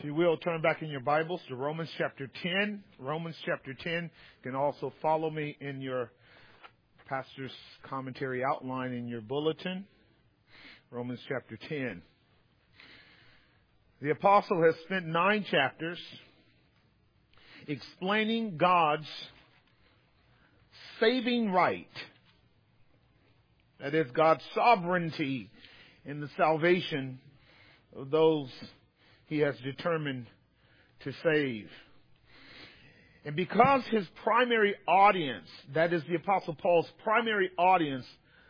If you will, turn back in your Bibles to Romans chapter 10. Romans chapter 10. You can also follow me in your pastor's commentary outline in your bulletin. Romans chapter 10. The apostle has spent 9 chapters explaining God's saving right. That is, God's sovereignty in the salvation of those He has determined to save. And because his primary audience, that is the Apostle Paul's primary audience,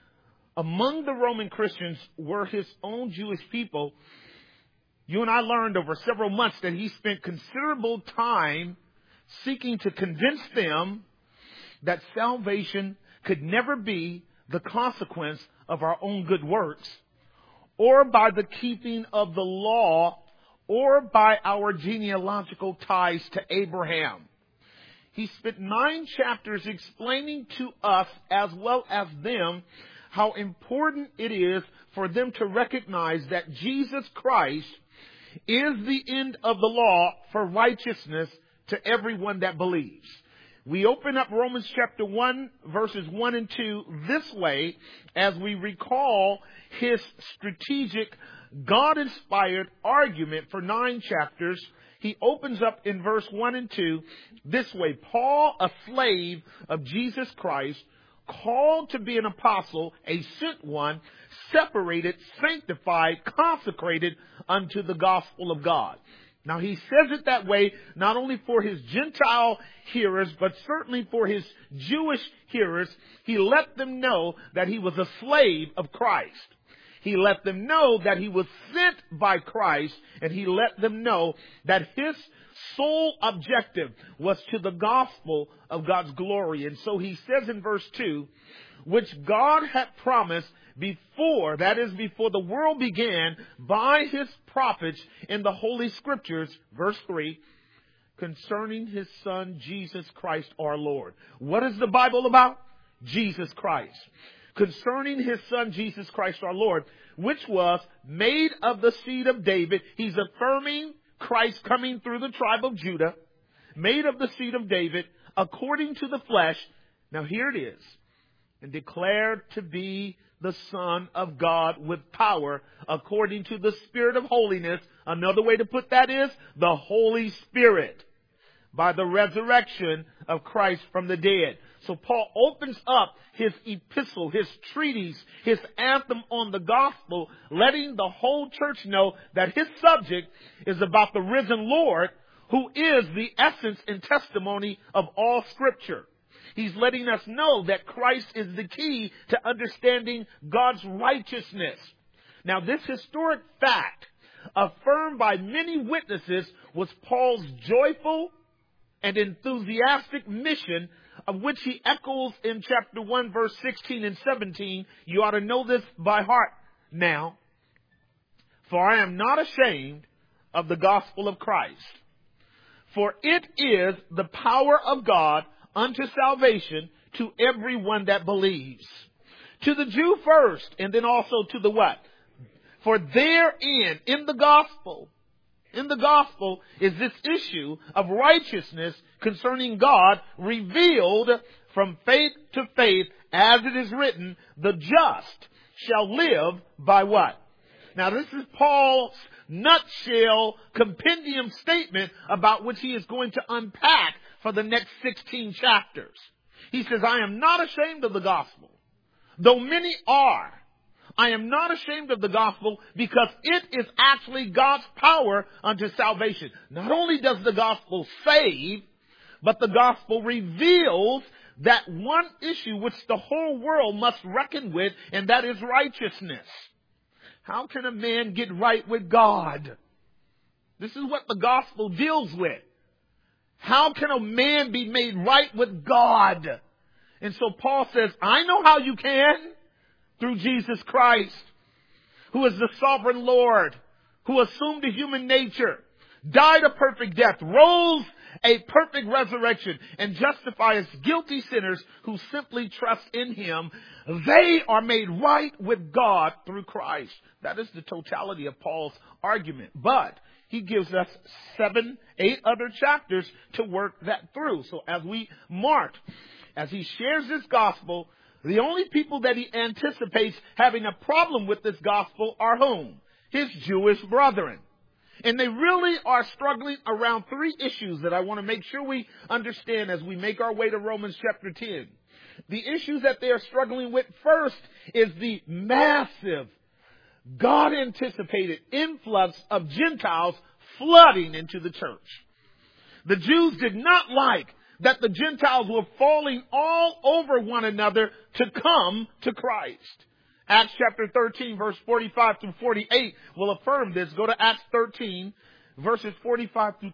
among the Roman Christians were his own Jewish people, you and I learned over several months that he spent considerable time seeking to convince them that salvation could never be the consequence of our own good works, or by the keeping of the law, or by our genealogical ties to Abraham. He spent 9 chapters explaining to us as well as them how important it is for them to recognize that Jesus Christ is the end of the law for righteousness to everyone that believes. We open up Romans chapter 1, verses 1 and 2 this way as we recall his strategic, God-inspired argument for 9 chapters. He opens up in verse 1 and 2 this way. Paul, a slave of Jesus Christ, called to be an apostle, a sent one, separated, sanctified, consecrated unto the gospel of God. Now he says it that way not only for his Gentile hearers, but certainly for his Jewish hearers. He let them know that he was a slave of Christ. He let them know that he was sent by Christ, and he let them know that his sole objective was to the gospel of God's glory. And so he says in verse 2, which God had promised before, that is before the world began, by his prophets in the Holy Scriptures, verse 3, concerning his Son, Jesus Christ our Lord. What is the Bible about? Jesus Christ. Concerning his Son, Jesus Christ our Lord, which was made of the seed of David. He's affirming Christ coming through the tribe of Judah, made of the seed of David, according to the flesh. Now here it is. And declared to be the Son of God with power, according to the Spirit of holiness. Another way to put that is the Holy Spirit, by the resurrection of Christ from the dead. So Paul opens up his epistle, his treatise, his anthem on the gospel, letting the whole church know that his subject is about the risen Lord, who is the essence and testimony of all Scripture. He's letting us know that Christ is the key to understanding God's righteousness. Now, this historic fact, affirmed by many witnesses, was Paul's joyful and enthusiastic mission, of which he echoes in chapter 1, verse 16 and 17. You ought to know this by heart now. For I am not ashamed of the gospel of Christ, for it is the power of God unto salvation to everyone that believes. To the Jew first, and then also to the what? For therein, in the gospel is this issue of righteousness concerning God revealed from faith to faith, as it is written, the just shall live by what? Now this is Paul's nutshell compendium statement about which he is going to unpack for the next 16 chapters. He says, I am not ashamed of the gospel, though many are. I am not ashamed of the gospel because it is actually God's power unto salvation. Not only does the gospel save, but the gospel reveals that one issue which the whole world must reckon with, and that is righteousness. How can a man get right with God? This is what the gospel deals with. How can a man be made right with God? And so Paul says, I know how you can. Through Jesus Christ, who is the sovereign Lord, who assumed a human nature, died a perfect death, rose a perfect resurrection, and justifies guilty sinners who simply trust in him. They are made right with God through Christ. That is the totality of Paul's argument. But he gives us 7, 8 other chapters to work that through. So as we mark, as he shares this gospel, the only people that he anticipates having a problem with this gospel are whom? His Jewish brethren. And they really are struggling around 3 issues that I want to make sure we understand as we make our way to Romans chapter 10. The issues that they are struggling with first is the massive, God-anticipated influx of Gentiles flooding into the church. The Jews did not like that the Gentiles were falling all over one another to come to Christ. Acts chapter 13, verse 45 through 48 will affirm this. Go to Acts 13, verses 45 through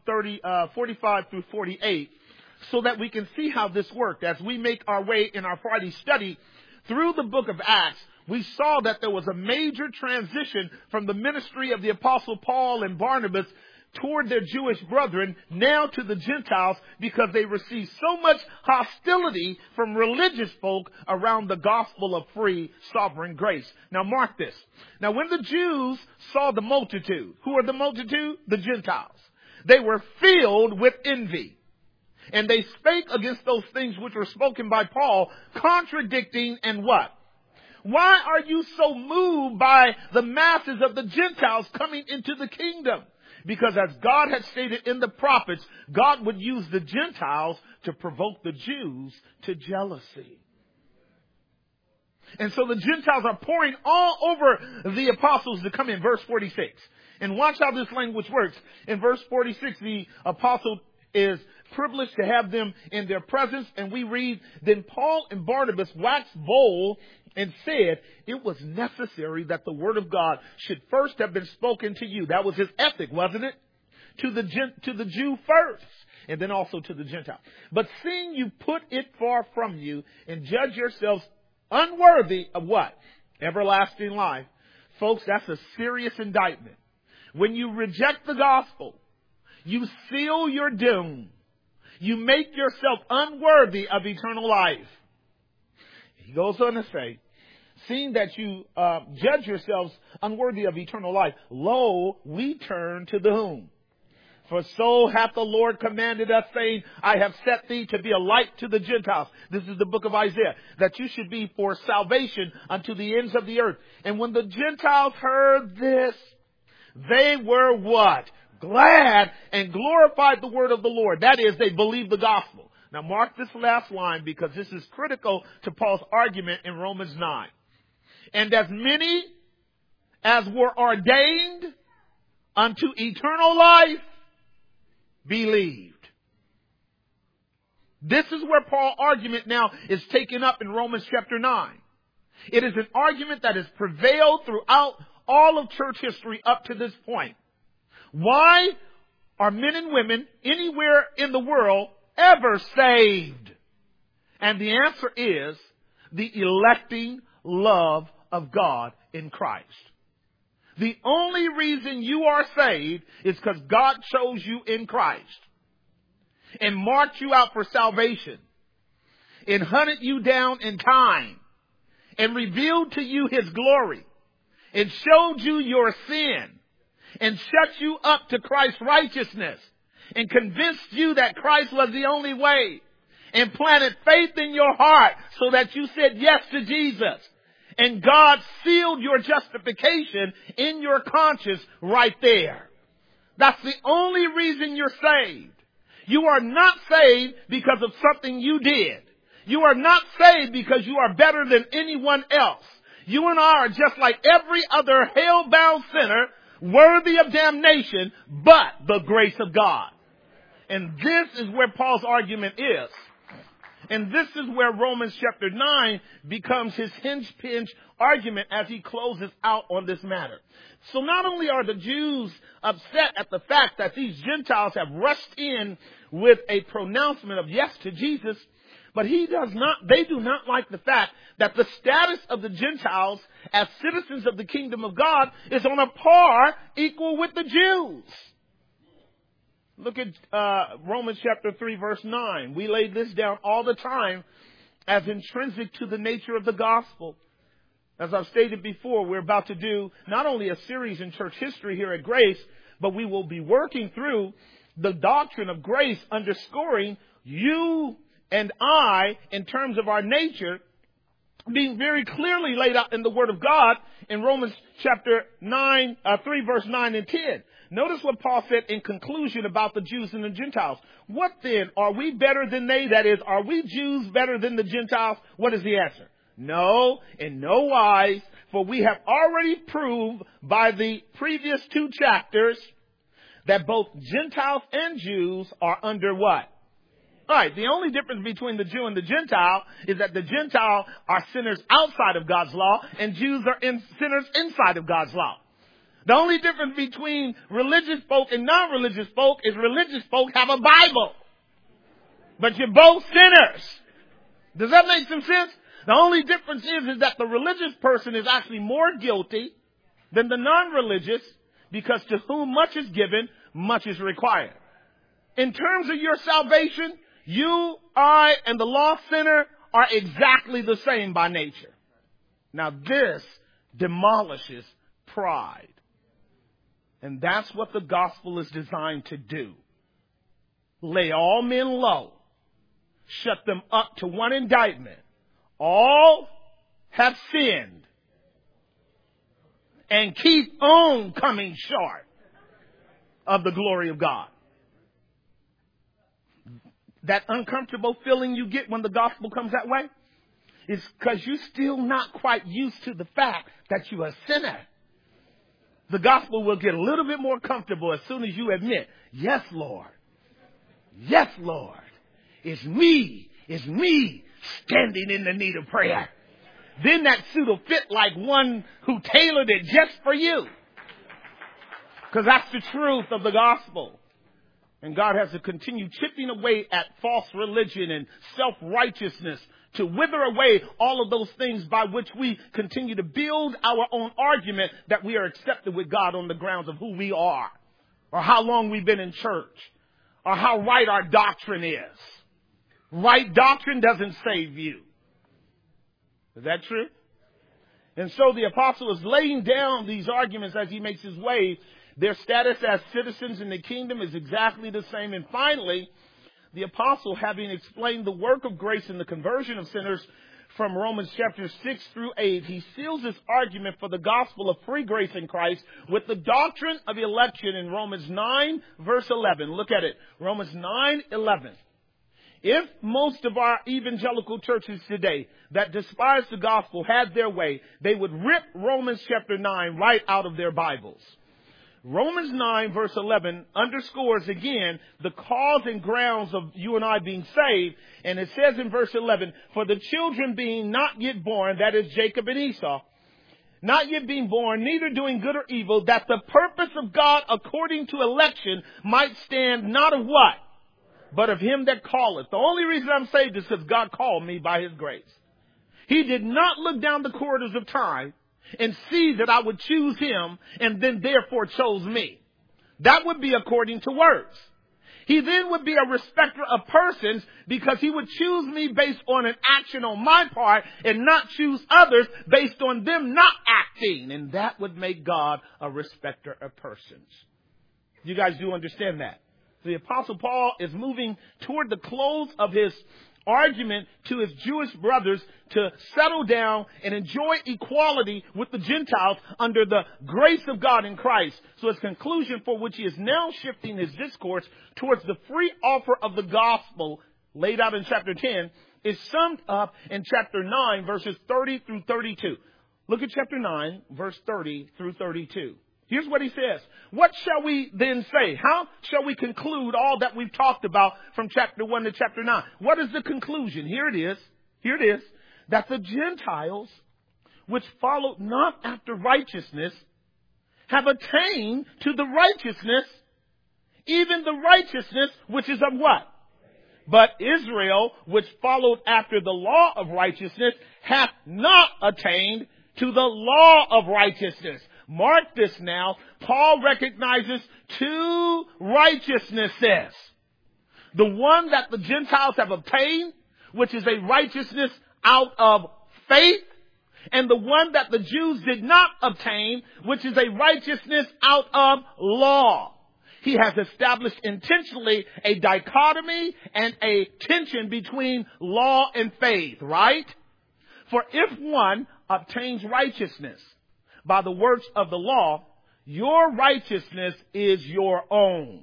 48, so that we can see how this worked. As we make our way in our Friday study through the book of Acts, we saw that there was a major transition from the ministry of the Apostle Paul and Barnabas toward their Jewish brethren, now to the Gentiles, because they received so much hostility from religious folk around the gospel of free sovereign grace. Now mark this. Now when the Jews saw the multitude, who are the multitude? The Gentiles. They were filled with envy. And they spake against those things which were spoken by Paul, contradicting and what? Why are you so moved by the masses of the Gentiles coming into the kingdom? Because as God had stated in the prophets, God would use the Gentiles to provoke the Jews to jealousy. And so the Gentiles are pouring all over the apostles to come in. Verse 46. And watch how this language works. In verse 46, the apostle is privileged to have them in their presence. And we read, then Paul and Barnabas waxed bold and said it was necessary that the word of God should first have been spoken to you. That was his ethic, wasn't it? To the Jew first, and then also to the Gentile. But seeing you put it far from you and judge yourselves unworthy of what? Everlasting life. Folks, that's a serious indictment. When you reject the gospel, you seal your doom. You make yourself unworthy of eternal life. He goes on to say, seeing that you judge yourselves unworthy of eternal life, lo, we turn to the whom? For so hath the Lord commanded us, saying, I have set thee to be a light to the Gentiles. This is the book of Isaiah. That you should be for salvation unto the ends of the earth. And when the Gentiles heard this, they were what? Glad and glorified the word of the Lord. That is, they believed the gospel. Now mark this last line, because this is critical to Paul's argument in Romans 9. And as many as were ordained unto eternal life believed. This is where Paul's argument now is taken up in Romans chapter 9. It is an argument that has prevailed throughout all of church history up to this point. Why are men and women anywhere in the world ever saved? And the answer is the electing love of God in Christ. The only reason you are saved is because God chose you in Christ and marked you out for salvation and hunted you down in time and revealed to you his glory and showed you your sin and shut you up to Christ's righteousness and convinced you that Christ was the only way and planted faith in your heart so that you said yes to Jesus. And God sealed your justification in your conscience right there. That's the only reason you're saved. You are not saved because of something you did. You are not saved because you are better than anyone else. You and I are just like every other hell-bound sinner, worthy of damnation, but the grace of God. And this is where Paul's argument is. And this is where Romans chapter 9 becomes his hinge-pinch argument as he closes out on this matter. So not only are the Jews upset at the fact that these Gentiles have rushed in with a pronouncement of yes to Jesus, but they do not like the fact that the status of the Gentiles as citizens of the kingdom of God is on a par equal with the Jews. Look at Romans chapter 3, verse 9. We lay this down all the time as intrinsic to the nature of the gospel. As I've stated before, we're about to do not only a series in church history here at Grace, but we will be working through the doctrine of grace, underscoring you and I, in terms of our nature, being very clearly laid out in the Word of God in Romans chapter 3 verse 9 and 10. Notice what Paul said in conclusion about the Jews and the Gentiles. What then? Are we better than they? That is, are we Jews better than the Gentiles? What is the answer? No, in no wise, for we have already proved by the previous 2 chapters that both Gentiles and Jews are under what? Right. The only difference between the Jew and the Gentile is that the Gentile are sinners outside of God's law and Jews are sinners inside of God's law. The only difference between religious folk and non-religious folk is religious folk have a Bible. But you're both sinners. Does that make some sense? The only difference is that the religious person is actually more guilty than the non-religious, because to whom much is given, much is required. In terms of your salvation, you, I, and the lost sinner are exactly the same by nature. Now this demolishes pride. And that's what the gospel is designed to do. Lay all men low. Shut them up to one indictment. All have sinned and keep on coming short of the glory of God. That uncomfortable feeling you get when the gospel comes that way is because you're still not quite used to the fact that you're a sinner. The gospel will get a little bit more comfortable as soon as you admit, yes, Lord. Yes, Lord. It's me standing in the need of prayer. Then that suit will fit like one who tailored it just for you. Because that's the truth of the gospel. And God has to continue chipping away at false religion and self-righteousness to wither away all of those things by which we continue to build our own argument that we are accepted with God on the grounds of who we are, or how long we've been in church, or how right our doctrine is. Right doctrine doesn't save you. Is that true? And so the apostle is laying down these arguments as he makes his way. Their status as citizens in the kingdom is exactly the same. And finally, the apostle, having explained the work of grace in the conversion of sinners from Romans chapter 6 through 8, he seals his argument for the gospel of free grace in Christ with the doctrine of election in Romans 9 verse 11. Look at it. Romans 9:11. If most of our evangelical churches today that despise the gospel had their way, they would rip Romans chapter 9 right out of their Bibles. Romans 9 verse 11 underscores again the cause and grounds of you and I being saved. And it says in verse 11, for the children being not yet born, that is Jacob and Esau, not yet being born, neither doing good or evil, that the purpose of God according to election might stand not of what? But of him that calleth. The only reason I'm saved is because God called me by his grace. He did not look down the corridors of time and see that I would choose him and then therefore chose me. That would be according to works. He then would be a respecter of persons because he would choose me based on an action on my part and not choose others based on them not acting. And that would make God a respecter of persons. You guys do understand that? The Apostle Paul is moving toward the close of his argument to his Jewish brothers to settle down and enjoy equality with the Gentiles under the grace of God in Christ. So his conclusion, for which he is now shifting his discourse towards the free offer of the gospel laid out in chapter 10, is summed up in chapter 9, verses 30 through 32. Look at chapter 9, verse 30 through 32. Here's what he says. What shall we then say? How shall we conclude all that we've talked about from chapter 1 to chapter 9? What is the conclusion? Here it is. That the Gentiles, which followed not after righteousness, have attained to the righteousness, even the righteousness which is of what? But Israel, which followed after the law of righteousness, hath not attained to the law of righteousness. Mark this now. Paul recognizes 2 righteousnesses. The one that the Gentiles have obtained, which is a righteousness out of faith, and the one that the Jews did not obtain, which is a righteousness out of law. He has established intentionally a dichotomy and a tension between law and faith, right? For if one obtains righteousness by the works of the law, your righteousness is your own.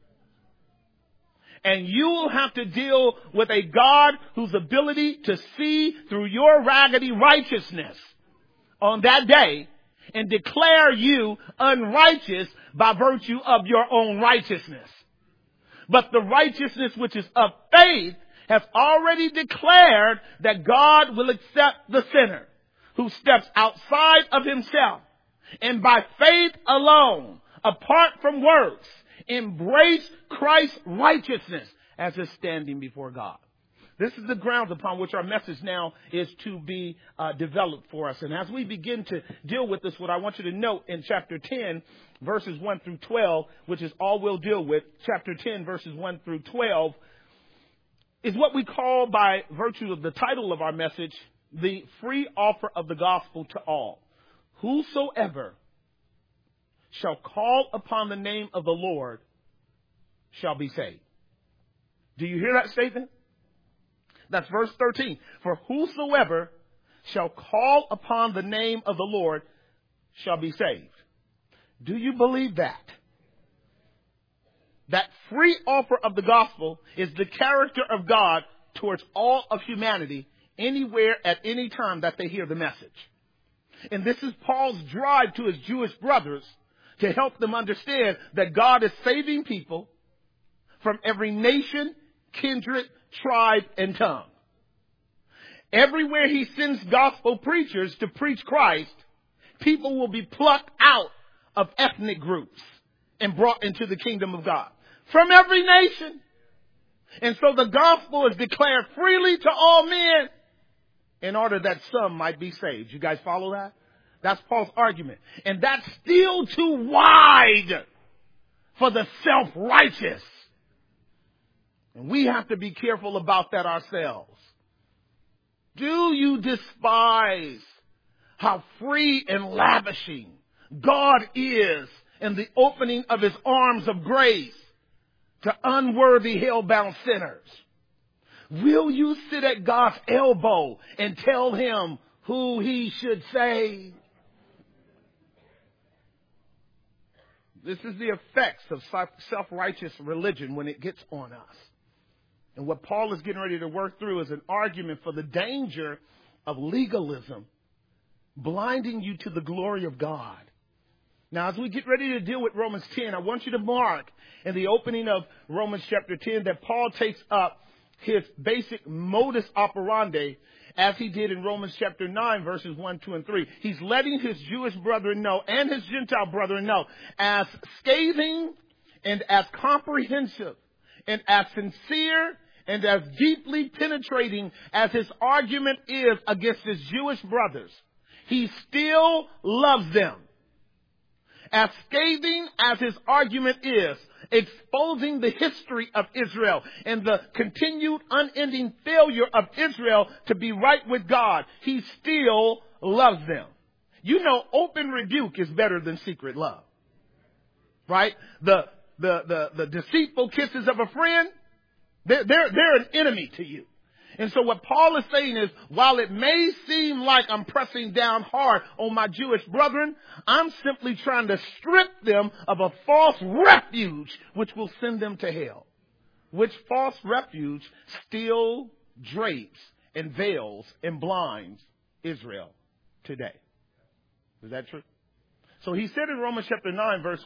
And you will have to deal with a God whose ability to see through your raggedy righteousness on that day and declare you unrighteous by virtue of your own righteousness. But the righteousness which is of faith has already declared that God will accept the sinner who steps outside of himself and by faith alone, apart from works, embrace Christ's righteousness as his standing before God. This is the grounds upon which our message now is to be developed for us. And as we begin to deal with this, what I want you to note in chapter 10, verses 1 through 12, which is all we'll deal with, chapter 10, verses 1 through 12, is what we call, by virtue of the title of our message, the free offer of the gospel to all. Whosoever shall call upon the name of the Lord shall be saved. Do you hear that statement? That's verse 13. For whosoever shall call upon the name of the Lord shall be saved. Do you believe that? That free offer of the gospel is the character of God towards all of humanity, anywhere, at any time that they hear the message. And this is Paul's drive to his Jewish brothers to help them understand that God is saving people from every nation, kindred, tribe, and tongue. Everywhere he sends gospel preachers to preach Christ, people will be plucked out of ethnic groups and brought into the kingdom of God from every nation. And so the gospel is declared freely to all men in order that some might be saved. You guys follow that? That's Paul's argument. And that's still too wide for the self-righteous. And we have to be careful about that ourselves. Do you despise how free and lavishing God is in the opening of his arms of grace to unworthy, hell-bound sinners? Will you sit at God's elbow and tell him who he should save? This is the effects of self-righteous religion when it gets on us. And what Paul is getting ready to work through is an argument for the danger of legalism blinding you to the glory of God. Now, as we get ready to deal with Romans 10, I want you to mark in the opening of Romans chapter 10 that Paul takes up his basic modus operandi as he did in Romans chapter 9, verses 1, 2, and 3. He's letting his Jewish brethren know and his Gentile brethren know, as scathing and as comprehensive and as sincere and as deeply penetrating as his argument is against his Jewish brothers, he still loves them. As scathing as his argument is, exposing the history of Israel and the continued unending failure of Israel to be right with God, he still loves them. You know, open rebuke is better than secret love. Right? The deceitful kisses of a friend, they're an enemy to you. And so what Paul is saying is, while it may seem like I'm pressing down hard on my Jewish brethren, I'm simply trying to strip them of a false refuge which will send them to hell. Which false refuge still drapes and veils and blinds Israel today. Is that true? So he said in Romans chapter 9, verse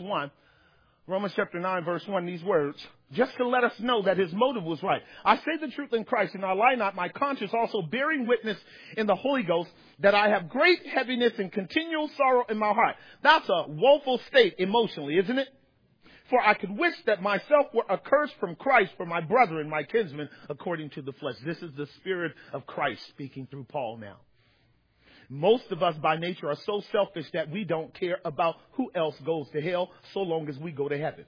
1, these words, just to let us know that his motive was right. I say the truth in Christ, and I lie not, my conscience also bearing witness in the Holy Ghost, that I have great heaviness and continual sorrow in my heart. That's a woeful state emotionally, isn't it? For I could wish that myself were accursed from Christ for my brethren, my kinsmen, according to the flesh. This is the Spirit of Christ speaking through Paul now. Most of us by nature are so selfish that we don't care about who else goes to hell so long as we go to heaven.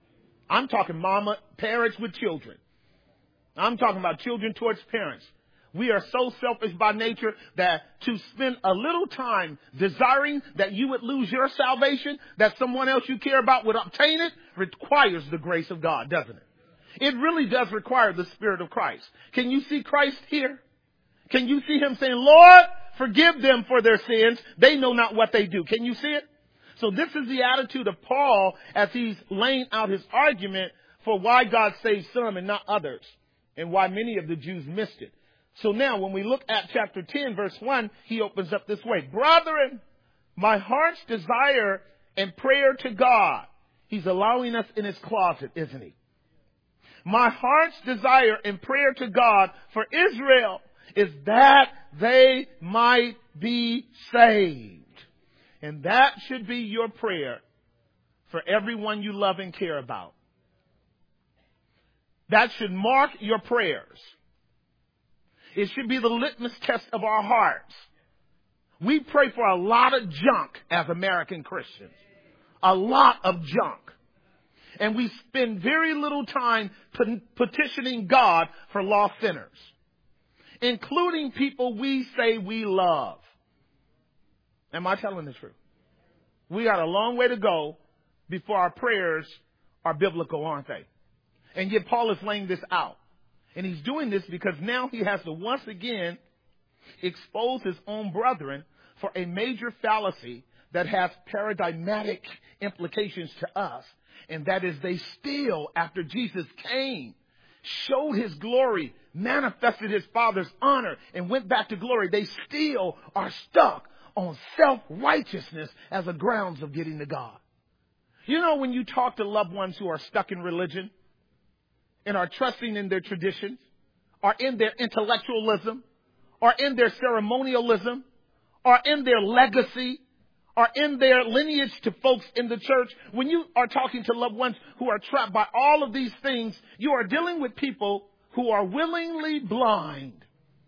I'm talking parents with children. I'm talking about children towards parents. We are so selfish by nature that to spend a little time desiring that you would lose your salvation, that someone else you care about would obtain it, requires the grace of God, doesn't it? It really does require the Spirit of Christ. Can you see Christ here? Can you see him saying, Lord, forgive them for their sins. They know not what they do. Can you see it? So this is the attitude of Paul as he's laying out his argument for why God saved some and not others, and why many of the Jews missed it. So now when we look at chapter 10, verse 1, he opens up this way. Brethren, my heart's desire and prayer to God. He's allowing us in his closet, isn't he? My heart's desire and prayer to God for Israel is that they might be saved. And that should be your prayer for everyone you love and care about. That should mark your prayers. It should be the litmus test of our hearts. We pray for a lot of junk as American Christians. A lot of junk. And we spend very little time petitioning God for lost sinners, including people we say we love. Am I telling the truth? We got a long way to go before our prayers are biblical, aren't they? And yet Paul is laying this out. And he's doing this because now he has to once again expose his own brethren for a major fallacy that has paradigmatic implications to us. And that is, they still, after Jesus came, showed his glory, manifested his Father's honor, and went back to glory, they still are stuck on self-righteousness as a grounds of getting to God. You know, when you talk to loved ones who are stuck in religion and are trusting in their traditions, or in their intellectualism, or in their ceremonialism, or in their legacy, or in their lineage to folks in the church, when you are talking to loved ones who are trapped by all of these things, you are dealing with people who are willingly blind.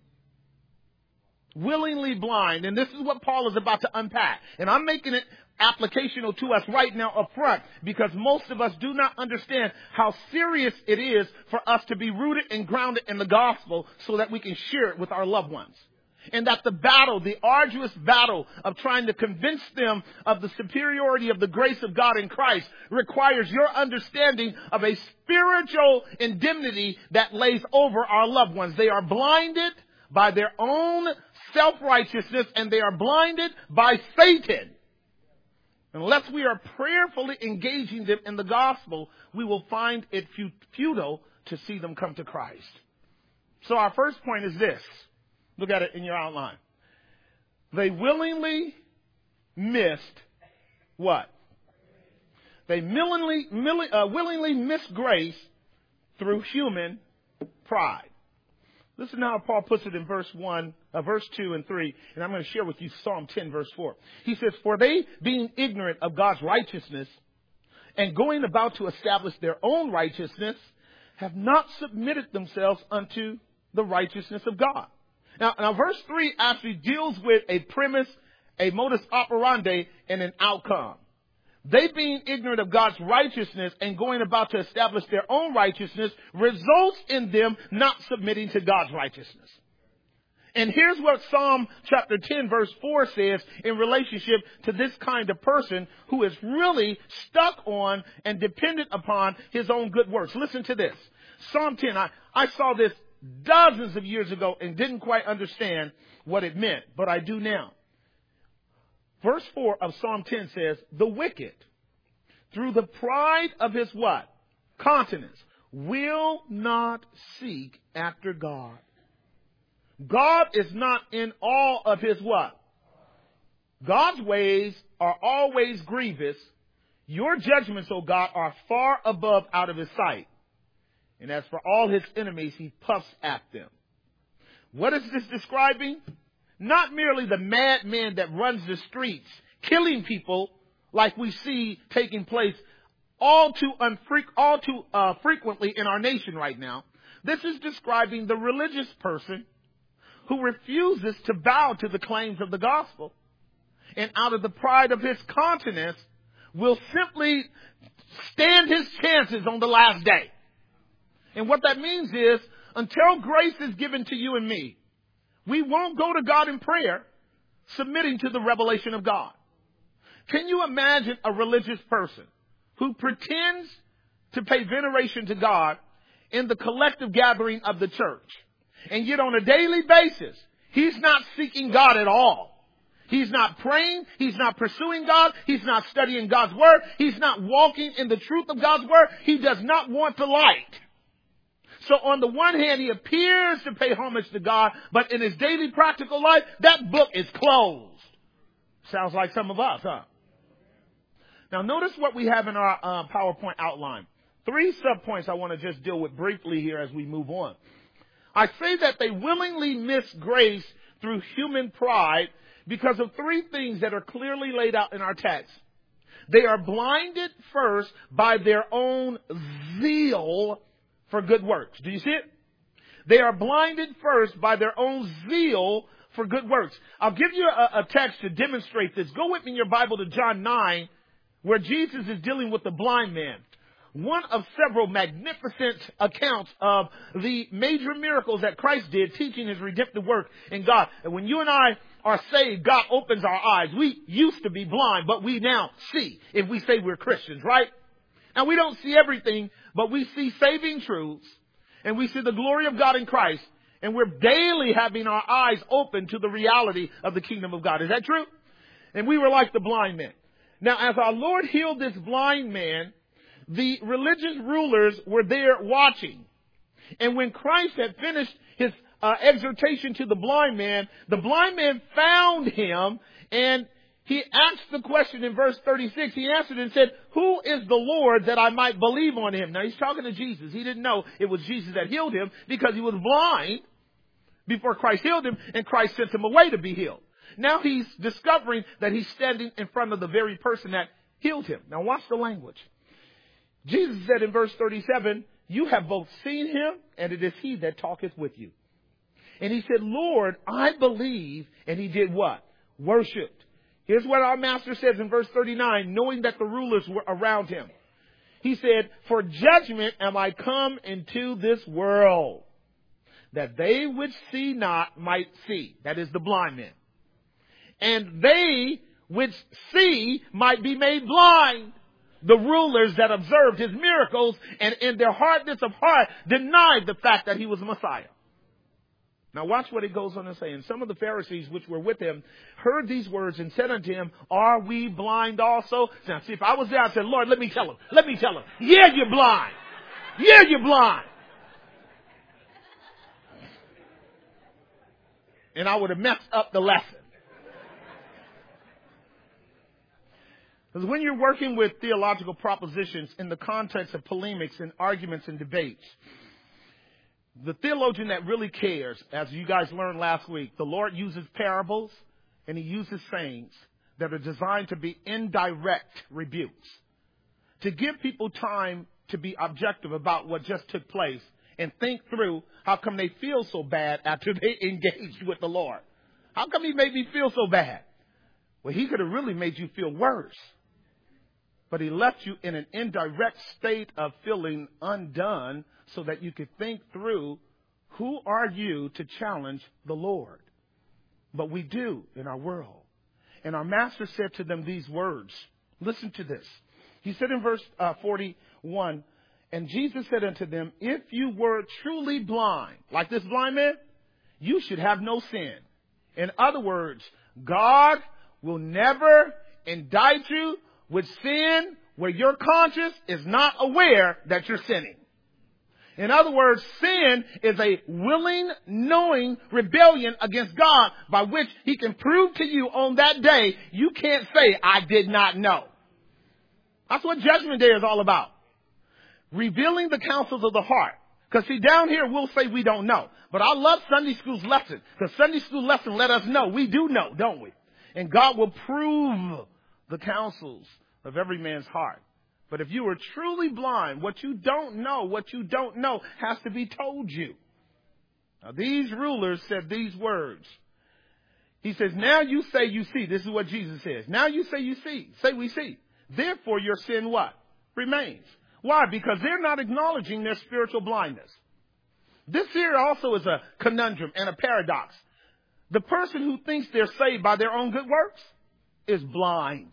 Willingly blind. And this is what Paul is about to unpack. And I'm making it applicational to us right now up front, because most of us do not understand how serious it is for us to be rooted and grounded in the gospel so that we can share it with our loved ones. And that the battle, the arduous battle of trying to convince them of the superiority of the grace of God in Christ requires your understanding of a spiritual indemnity that lays over our loved ones. They are blinded by their own self-righteousness, and they are blinded by Satan. Unless we are prayerfully engaging them in the gospel, we will find it futile to see them come to Christ. So our first point is this. Look at it in your outline. They willingly missed what? They willingly missed grace through human pride. Listen to how Paul puts it in verse 2 and 3, and I'm going to share with you Psalm 10, verse 4. He says, for they, being ignorant of God's righteousness and going about to establish their own righteousness, have not submitted themselves unto the righteousness of God. Now, verse 3 actually deals with a premise, a modus operandi, and an outcome. They, being ignorant of God's righteousness and going about to establish their own righteousness, results in them not submitting to God's righteousness. And here's what Psalm chapter 10, verse 4 says in relationship to this kind of person who is really stuck on and dependent upon his own good works. Listen to this. Psalm 10, I saw this dozens of years ago and didn't quite understand what it meant, but I do now. Verse 4 of Psalm 10 says, the wicked, through the pride of his what? Countenance, will not seek after God. God is not in all of his what? God's ways are always grievous. Your judgments, O God, are far above out of his sight. And as for all his enemies, he puffs at them. What is this describing? Not merely the madman that runs the streets, killing people like we see taking place all too frequently in our nation right now. This is describing the religious person who refuses to bow to the claims of the gospel, and out of the pride of his countenance will simply stand his chances on the last day. And what that means is, until grace is given to you and me, We won't go to God in prayer submitting to the revelation of God. Can you imagine a religious person who pretends to pay veneration to God in the collective gathering of the church, and yet on a daily basis, he's not seeking God at all? He's not praying. He's not pursuing God. He's not studying God's word. He's not walking in the truth of God's word. He does not want the light. So on the one hand, he appears to pay homage to God, but in his daily practical life, that book is closed. Sounds like some of us, huh? Now notice what we have in our PowerPoint outline. 3 subpoints I want to just deal with briefly here as we move on. I say that they willingly miss grace through human pride because of 3 things that are clearly laid out in our text. They are blinded first by their own zeal for good works. Do you see it? They are blinded first by their own zeal for good works. I'll give you a text to demonstrate this. Go with me in your Bible to John 9, where Jesus is dealing with the blind man. One of several magnificent accounts of the major miracles that Christ did, teaching his redemptive work in God. And when you and I are saved, God opens our eyes. We used to be blind, but we now see if we say we're Christians, right? Now, we don't see everything, but we see saving truths, and we see the glory of God in Christ, and we're daily having our eyes open to the reality of the kingdom of God. Is that true? And we were like the blind man. Now, as our Lord healed this blind man, the religious rulers were there watching. And when Christ had finished his exhortation to the blind man found him, and he asked the question in verse 36. He answered and said, "Who is the Lord that I might believe on him?" Now he's talking to Jesus. He didn't know it was Jesus that healed him because he was blind before Christ healed him, and Christ sent him away to be healed. Now he's discovering that he's standing in front of the very person that healed him. Now watch the language. Jesus said in verse 37, "You have both seen him, and it is he that talketh with you." And he said, "Lord, I believe." And he did what? Worshipped. Here's what our master says in verse 39, knowing that the rulers were around him. He said, "For judgment am I come into this world, that they which see not might see." That is the blind men. "And they which see might be made blind." The rulers that observed his miracles and in their hardness of heart denied the fact that he was Messiah. Now watch what it goes on to say. And some of the Pharisees which were with him heard these words and said unto him, "Are we blind also?" Now see, if I was there, I'd say, "Lord, let me tell him. Let me tell him. Yeah, you're blind. Yeah, you're blind." And I would have messed up the lesson. Because when you're working with theological propositions in the context of polemics and arguments and debates, the theologian that really cares, as you guys learned last week, the Lord uses parables and he uses sayings that are designed to be indirect rebukes, to give people time to be objective about what just took place and think through how come they feel so bad after they engaged with the Lord. How come he made me feel so bad? Well, he could have really made you feel worse. But he left you in an indirect state of feeling undone so that you could think through, who are you to challenge the Lord? But we do in our world. And our master said to them these words. Listen to this. He said in verse 41, "And Jesus said unto them, if you were truly blind, like this blind man, you should have no sin." In other words, God will never indict you with sin where your conscience is not aware that you're sinning. In other words, sin is a willing, knowing rebellion against God by which he can prove to you on that day, you can't say, "I did not know." That's what Judgment Day is all about. Revealing the counsels of the heart. Because see, down here we'll say we don't know. But I love Sunday school's lesson. Because Sunday school lesson let us know. We do know, don't we? And God will prove the counsels of every man's heart. But if you are truly blind, what you don't know has to be told you. Now these rulers said these words. He says, "Now you say you see." This is what Jesus says. "Now you say you see." Say we see. "Therefore your sin" what? "Remains." Why? Because they're not acknowledging their spiritual blindness. This here also is a conundrum and a paradox. The person who thinks they're saved by their own good works is blind.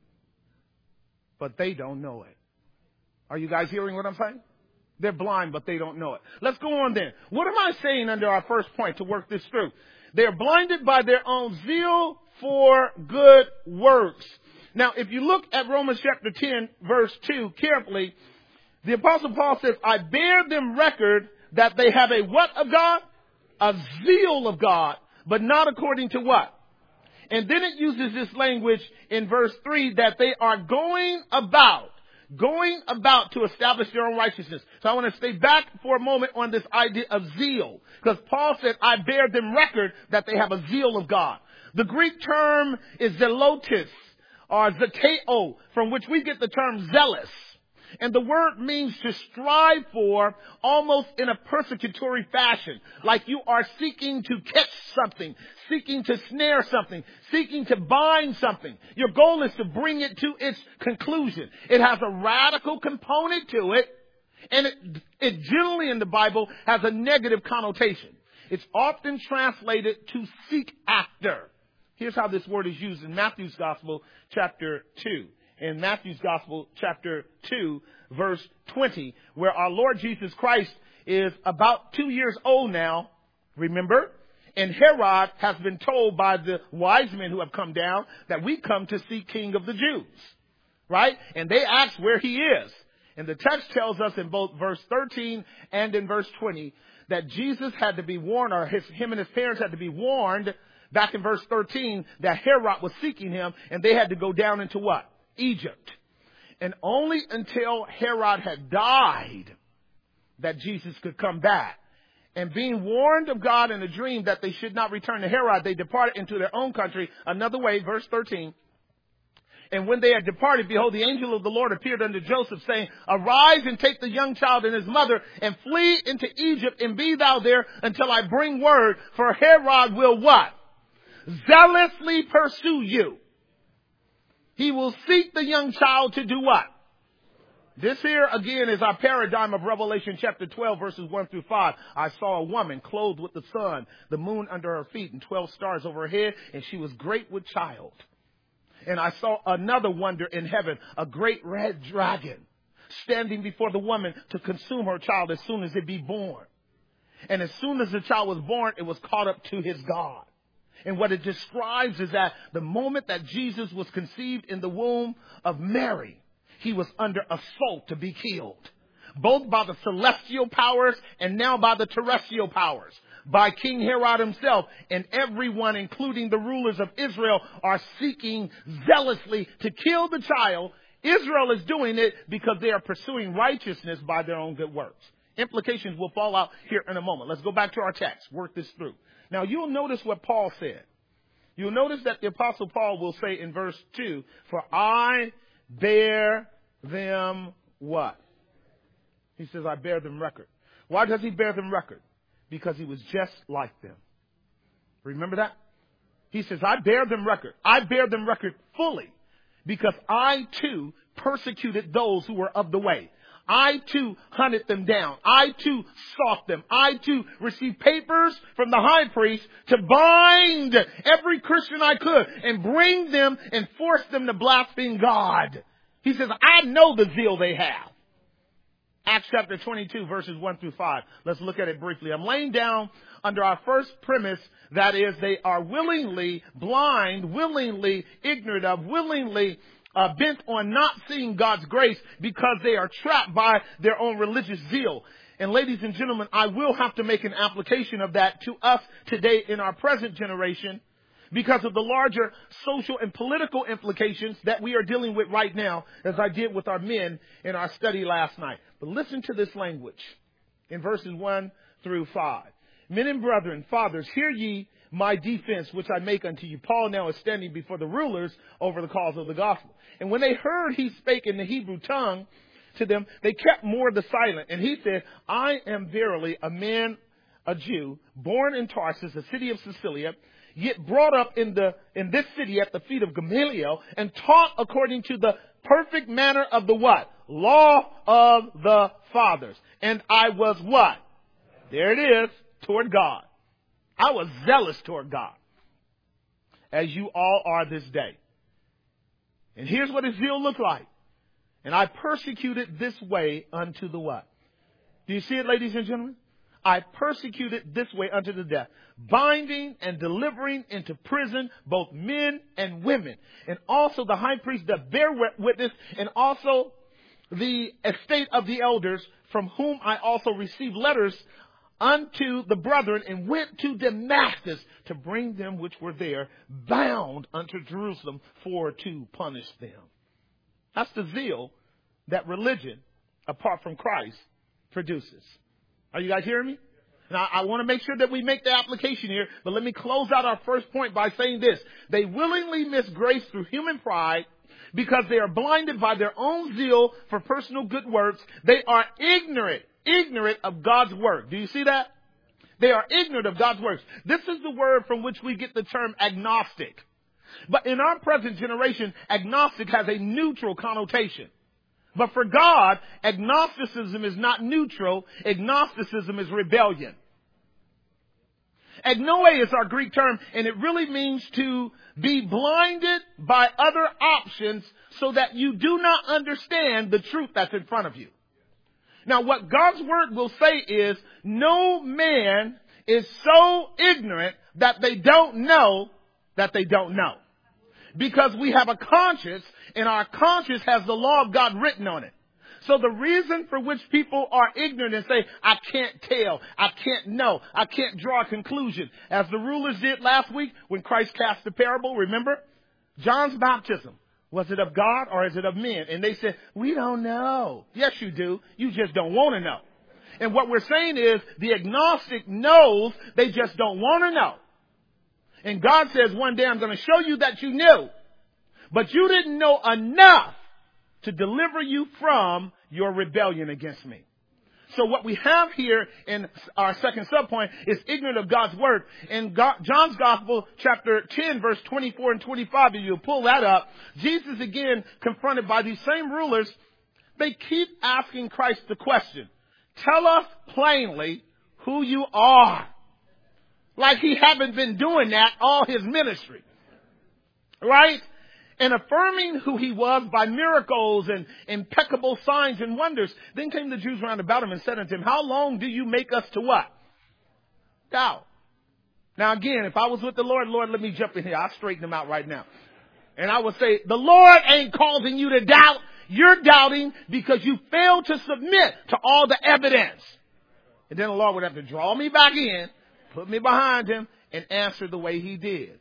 But they don't know it. Are you guys hearing what I'm saying? They're blind, but they don't know it. Let's go on then. What am I saying under our first point to work this through? They're blinded by their own zeal for good works. Now, if you look at Romans chapter 10, verse 2 carefully, the Apostle Paul says, I bear them record that they have a what of God? A zeal of God, but not according to what? And then it uses this language in verse 3 that they are going about to establish their own righteousness. So I want to stay back for a moment on this idea of zeal. Because Paul said, I bear them record that they have a zeal of God. The Greek term is zelotes or zeteo, from which we get the term zealous. And the word means to strive for almost in a persecutory fashion. Like you are seeking to catch something, seeking to snare something, seeking to bind something. Your goal is to bring it to its conclusion. It has a radical component to it. And it generally in the Bible has a negative connotation. It's often translated to seek after. Here's how this word is used in Matthew's Gospel, chapter 2. In Matthew's Gospel, chapter 2, verse 20, where our Lord Jesus Christ is about 2 years old now, remember? And Herod has been told by the wise men who have come down that we come to see King of the Jews, right? And they ask where he is. And the text tells us in both verse 13 and in verse 20 that Jesus had to be warned, or him and his parents had to be warned back in verse 13 that Herod was seeking him, and they had to go down into what? Egypt. And only until Herod had died that Jesus could come back. And being warned of God in a dream that they should not return to Herod, they departed into their own country another way, verse 13. And when they had departed, behold, the angel of the Lord appeared unto Joseph, saying, Arise and take the young child and his mother, and flee into Egypt, and be thou there until I bring word, for Herod will what? Zealously pursue you. He will seek the young child to do what? This here again is our paradigm of Revelation chapter 12 verses 1 through 5. I saw a woman clothed with the sun, the moon under her feet, and 12 stars over her head, and she was great with child. And I saw another wonder in heaven, a great red dragon standing before the woman to consume her child as soon as it be born. And as soon as the child was born, it was caught up to his God. And what it describes is that the moment that Jesus was conceived in the womb of Mary, he was under assault to be killed, both by the celestial powers and now by the terrestrial powers, by King Herod himself, and everyone, including the rulers of Israel, are seeking zealously to kill the child. Israel is doing it because they are pursuing righteousness by their own good works. Implications will fall out here in a moment. Let's go back to our text, work this through. Now, you'll notice what Paul said. You'll notice that the Apostle Paul will say in verse 2, for I bear them what? He says, I bear them record. Why does he bear them record? Because he was just like them. Remember that? He says, I bear them record. I bear them record fully because I too persecuted those who were of the way. I too hunted them down. I too sought them. I too received papers from the high priest to bind every Christian I could and bring them and force them to blaspheme God. He says, I know the zeal they have. Acts chapter 22 verses 1 through 5. Let's look at it briefly. I'm laying down under our first premise, that is, they are willingly blind, willingly ignorant of, willingly bent on not seeing God's grace because they are trapped by their own religious zeal. And ladies and gentlemen, I will have to make an application of that to us today in our present generation because of the larger social and political implications that we are dealing with right now, as I did with our men in our study last night. But listen to this language in verses 1 through 5. Men and brethren, fathers, hear ye my defense, which I make unto you. Paul now is standing before the rulers over the cause of the gospel. And when they heard he spake in the Hebrew tongue to them, they kept more the silent. And he said, I am verily a man, a Jew, born in Tarsus, a city of Cilicia, yet brought up in this city at the feet of Gamaliel, and taught according to the perfect manner of the what? Law of the fathers. And I was what? There it is, toward God. I was zealous toward God. as you all are this day. And here's what his zeal looked like. And I persecuted this way unto the what? Do you see it, ladies and gentlemen? I persecuted this way unto the death, binding and delivering into prison both men and women, and also the high priest that bear witness, and also the estate of the elders, from whom I also received letters unto the brethren, and went to Damascus to bring them which were there bound unto Jerusalem for to punish them. That's the zeal that religion, apart from Christ, produces. Are you guys hearing me? Now, I want to make sure that we make the application here, but let me close out our first point by saying this. They willingly miss grace through human pride because they are blinded by their own zeal for personal good works. They are ignorant of God's work. Do you see that? They are ignorant of God's works. This is the word from which we get the term agnostic. But in our present generation, agnostic has a neutral connotation. But for God, agnosticism is not neutral. Agnosticism is rebellion. Agnoe is our Greek term, and it really means to be blinded by other options so that you do not understand the truth that's in front of you. Now, what God's word will say is, no man is so ignorant that they don't know that they don't know. Because we have a conscience, and our conscience has the law of God written on it. So the reason for which people are ignorant and say, I can't tell, I can't know, I can't draw a conclusion, as the rulers did last week when Christ cast the parable, remember? John's baptism, was it of God or is it of men? And they said, we don't know. Yes, you do. You just don't want to know. And what we're saying is the agnostic knows, they just don't want to know. And God says, one day I'm going to show you that you knew, but you didn't know enough to deliver you from your rebellion against me. So what we have here in our second subpoint is ignorant of God's word. In John's Gospel, chapter 10, verse 24 and 25, if you pull that up, Jesus again confronted by these same rulers. They keep asking Christ the question, tell us plainly who you are. Like he haven't been doing that all his ministry. Right? And affirming who he was by miracles and impeccable signs and wonders. Then came the Jews round about him and said unto him, how long do you make us to what? Doubt. Now again, if I was with the Lord, let me jump in here. I'll straighten him out right now. And I would say, the Lord ain't causing you to doubt. You're doubting because you failed to submit to all the evidence. And then the Lord would have to draw me back in, put me behind him, and answer the way he did.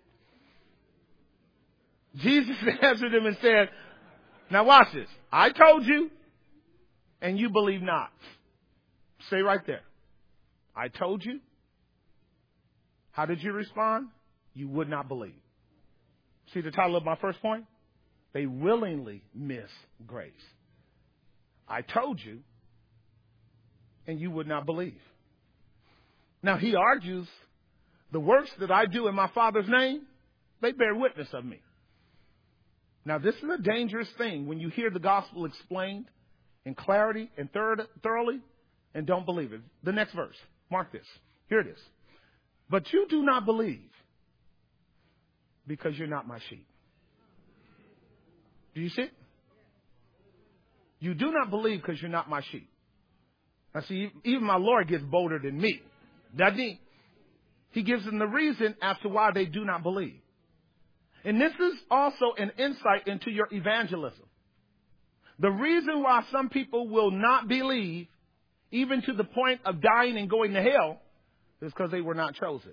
Jesus answered him and said, now watch this. I told you, and you believe not. Stay right there. I told you. How did you respond? You would not believe. See the title of my first point? They willingly miss grace. I told you, and you would not believe. Now he argues, the works that I do in my Father's name, they bear witness of me. Now this is a dangerous thing when you hear the gospel explained in clarity and thoroughly and don't believe it. The next verse, mark this. Here it is. But you do not believe because you're not my sheep. Do you see it? You do not believe because you're not my sheep. Now see, even my Lord gets bolder than me, doesn't he? He gives them the reason as to why they do not believe. And this is also an insight into your evangelism. The reason why some people will not believe, even to the point of dying and going to hell, is because they were not chosen.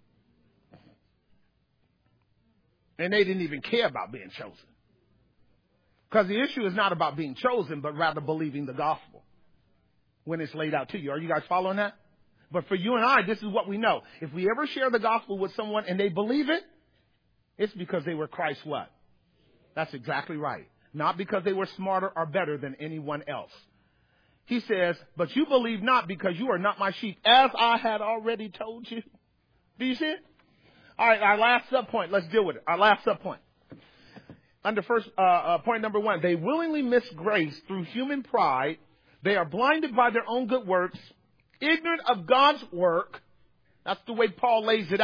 And they didn't even care about being chosen. Because the issue is not about being chosen, but rather believing the gospel when it's laid out to you. Are you guys following that? But for you and I, this is what we know. If we ever share the gospel with someone and they believe it, it's because they were Christ's what? That's exactly right. Not because they were smarter or better than anyone else. He says, but you believe not because you are not my sheep, as I had already told you. Do you see it? All right, our last subpoint. Let's deal with it. Our last subpoint. Under first point number 1, they willingly miss grace through human pride. They are blinded by their own good works, ignorant of God's work. That's the way Paul lays it out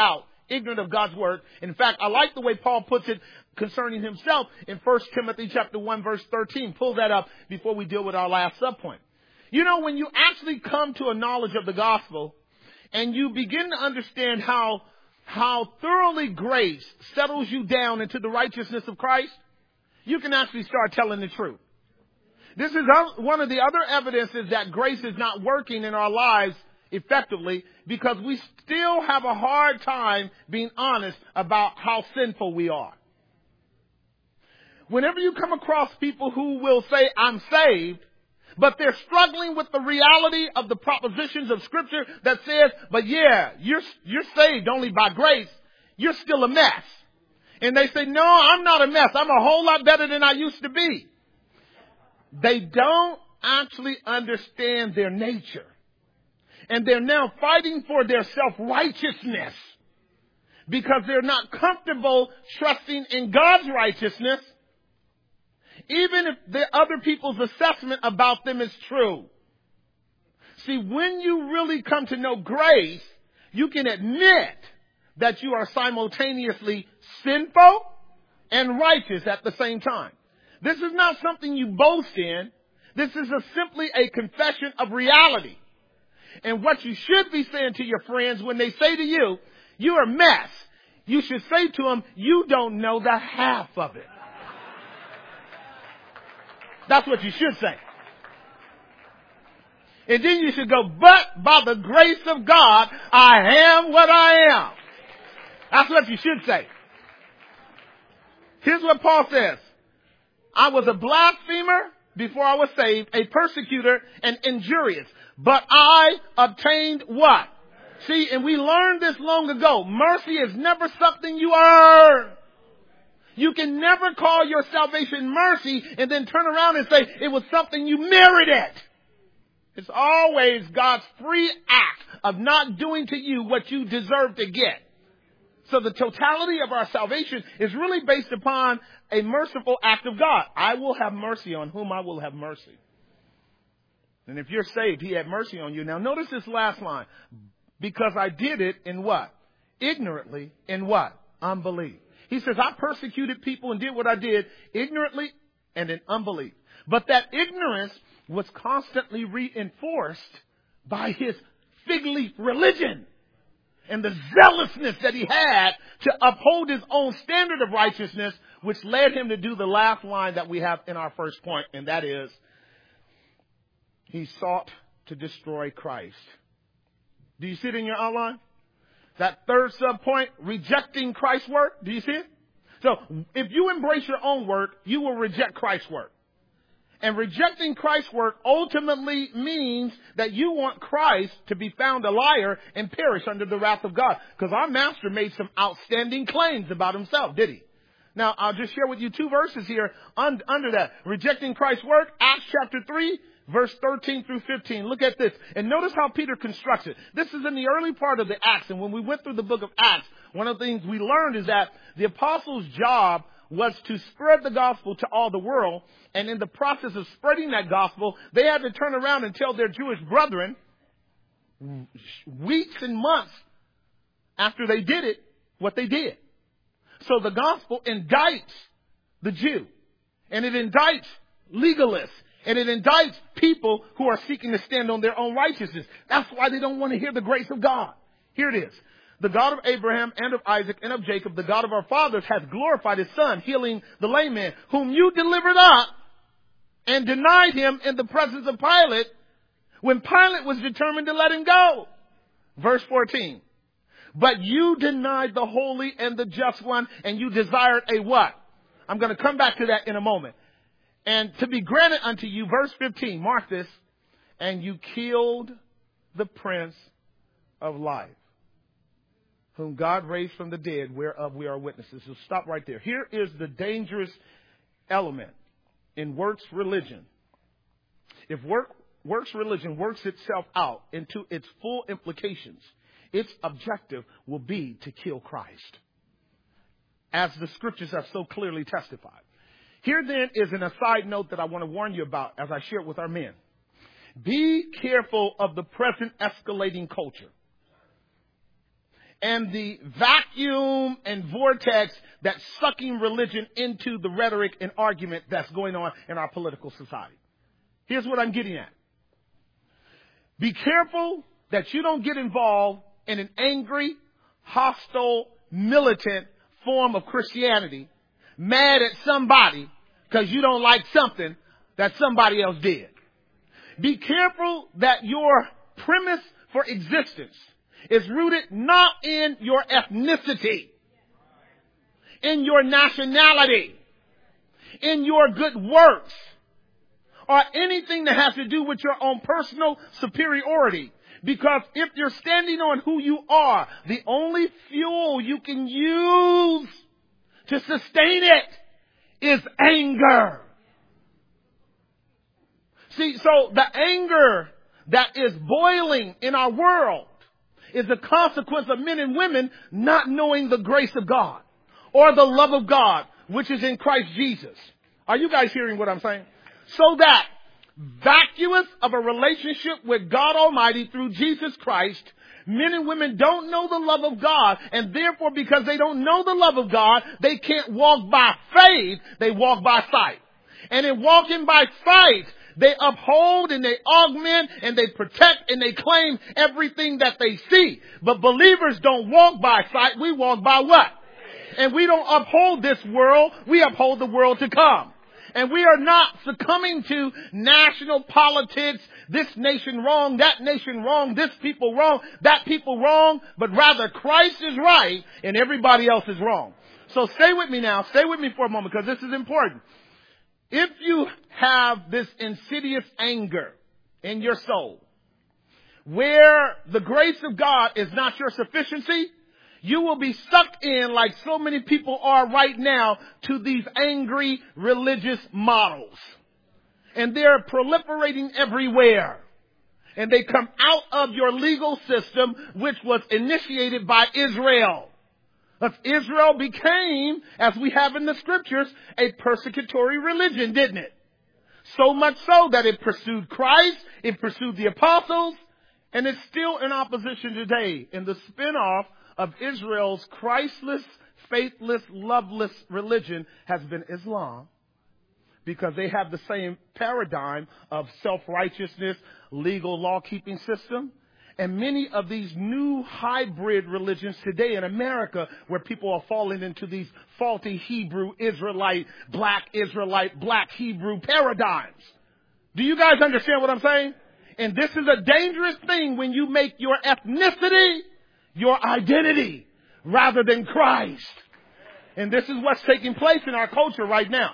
ignorant of God's word. In fact, I like the way Paul puts it concerning himself in 1 Timothy chapter 1 verse 13. Pull that up before we deal with our last subpoint. You know, when you actually come to a knowledge of the gospel and you begin to understand how thoroughly grace settles you down into the righteousness of Christ, you can actually start telling the truth. This is one of the other evidences that grace is not working in our lives effectively, because we still have a hard time being honest about how sinful we are. Whenever you come across people who will say, I'm saved, but they're struggling with the reality of the propositions of Scripture that says, but yeah, you're saved only by grace, you're still a mess. And they say, no, I'm not a mess. I'm a whole lot better than I used to be. They don't actually understand their nature. And they're now fighting for their self-righteousness because they're not comfortable trusting in God's righteousness, even if the other people's assessment about them is true. See, when you really come to know grace, you can admit that you are simultaneously sinful and righteous at the same time. This is not something you boast in. This is simply a confession of reality. And what you should be saying to your friends when they say to you, you're a mess, you should say to them, you don't know the half of it. That's what you should say. And then you should go, but by the grace of God, I am what I am. That's what you should say. Here's what Paul says. I was a blasphemer before I was saved, a persecutor and injurious. But I obtained what? See, and we learned this long ago. Mercy is never something you earn. You can never call your salvation mercy and then turn around and say it was something you merited. It's always God's free act of not doing to you what you deserve to get. So the totality of our salvation is really based upon a merciful act of God. I will have mercy on whom I will have mercy. And if you're saved, he had mercy on you. Now notice this last line. Because I did it in what? Ignorantly. In what? Unbelief. He says, I persecuted people and did what I did ignorantly and in unbelief. But that ignorance was constantly reinforced by his fig leaf religion and the zealousness that he had to uphold his own standard of righteousness, which led him to do the last line that we have in our first point, and that is, he sought to destroy Christ. Do you see it in your outline? That third sub-point, rejecting Christ's work. Do you see it? So if you embrace your own work, you will reject Christ's work. And rejecting Christ's work ultimately means that you want Christ to be found a liar and perish under the wrath of God. Because our master made some outstanding claims about himself, did he? Now, I'll just share with you two verses here under that. Rejecting Christ's work, Acts chapter 3. Verse 13 through 15. Look at this. And notice how Peter constructs it. This is in the early part of the Acts. And when we went through the book of Acts, one of the things we learned is that the apostles' job was to spread the gospel to all the world. And in the process of spreading that gospel, they had to turn around and tell their Jewish brethren, weeks and months after they did it, what they did. So the gospel indicts the Jew. And it indicts legalists. And it indicts people who are seeking to stand on their own righteousness. That's why they don't want to hear the grace of God. Here it is. The God of Abraham and of Isaac and of Jacob, the God of our fathers, has glorified his son, healing the lame man, whom you delivered up and denied him in the presence of Pilate when Pilate was determined to let him go. Verse 14. But you denied the holy and the just one, and you desired a what? I'm going to come back to that in a moment. And to be granted unto you, verse 15, mark this, and you killed the Prince of Life, whom God raised from the dead, whereof we are witnesses. So stop right there. Here is the dangerous element in works religion. If works religion works itself out into its full implications, its objective will be to kill Christ, as the scriptures have so clearly testified. Here then is an aside note that I want to warn you about as I share it with our men. Be careful of the present escalating culture. and the vacuum and vortex that's sucking religion into the rhetoric and argument that's going on in our political society. Here's what I'm getting at. Be careful that you don't get involved in an angry, hostile, militant form of Christianity, mad at somebody because you don't like something that somebody else did. Be careful that your premise for existence is rooted not in your ethnicity, in your nationality, in your good works, or anything that has to do with your own personal superiority. Because if you're standing on who you are, the only fuel you can use to sustain it is anger. See, so the anger that is boiling in our world is a consequence of men and women not knowing the grace of God or the love of God, which is in Christ Jesus. Are you guys hearing what I'm saying? So that vacuous of a relationship with God Almighty through Jesus Christ, men and women don't know the love of God, and therefore because they don't know the love of God, they can't walk by faith, they walk by sight. And in walking by faith, they uphold and they augment and they protect and they claim everything that they see. But believers don't walk by sight, we walk by what? And we don't uphold this world, we uphold the world to come. And we are not succumbing to national politics, this nation wrong, that nation wrong, this people wrong, that people wrong, but rather Christ is right and everybody else is wrong. So stay with me now, stay with me for a moment because this is important. If you have this insidious anger in your soul, where the grace of God is not your sufficiency, you will be sucked in, like so many people are right now, to these angry religious models. And they're proliferating everywhere. And they come out of your legal system, which was initiated by Israel. But Israel became, as we have in the scriptures, a persecutory religion, didn't it? So much so that it pursued Christ, it pursued the apostles, and it's still in opposition today in the spin-off of Israel's Christless, faithless, loveless religion has been Islam, because they have the same paradigm of self-righteousness, legal law-keeping system. And many of these new hybrid religions today in America, where people are falling into these faulty Hebrew Israelite, black Hebrew paradigms. Do you guys understand what I'm saying? And this is a dangerous thing when you make your ethnicity your identity rather than Christ. And this is what's taking place in our culture right now.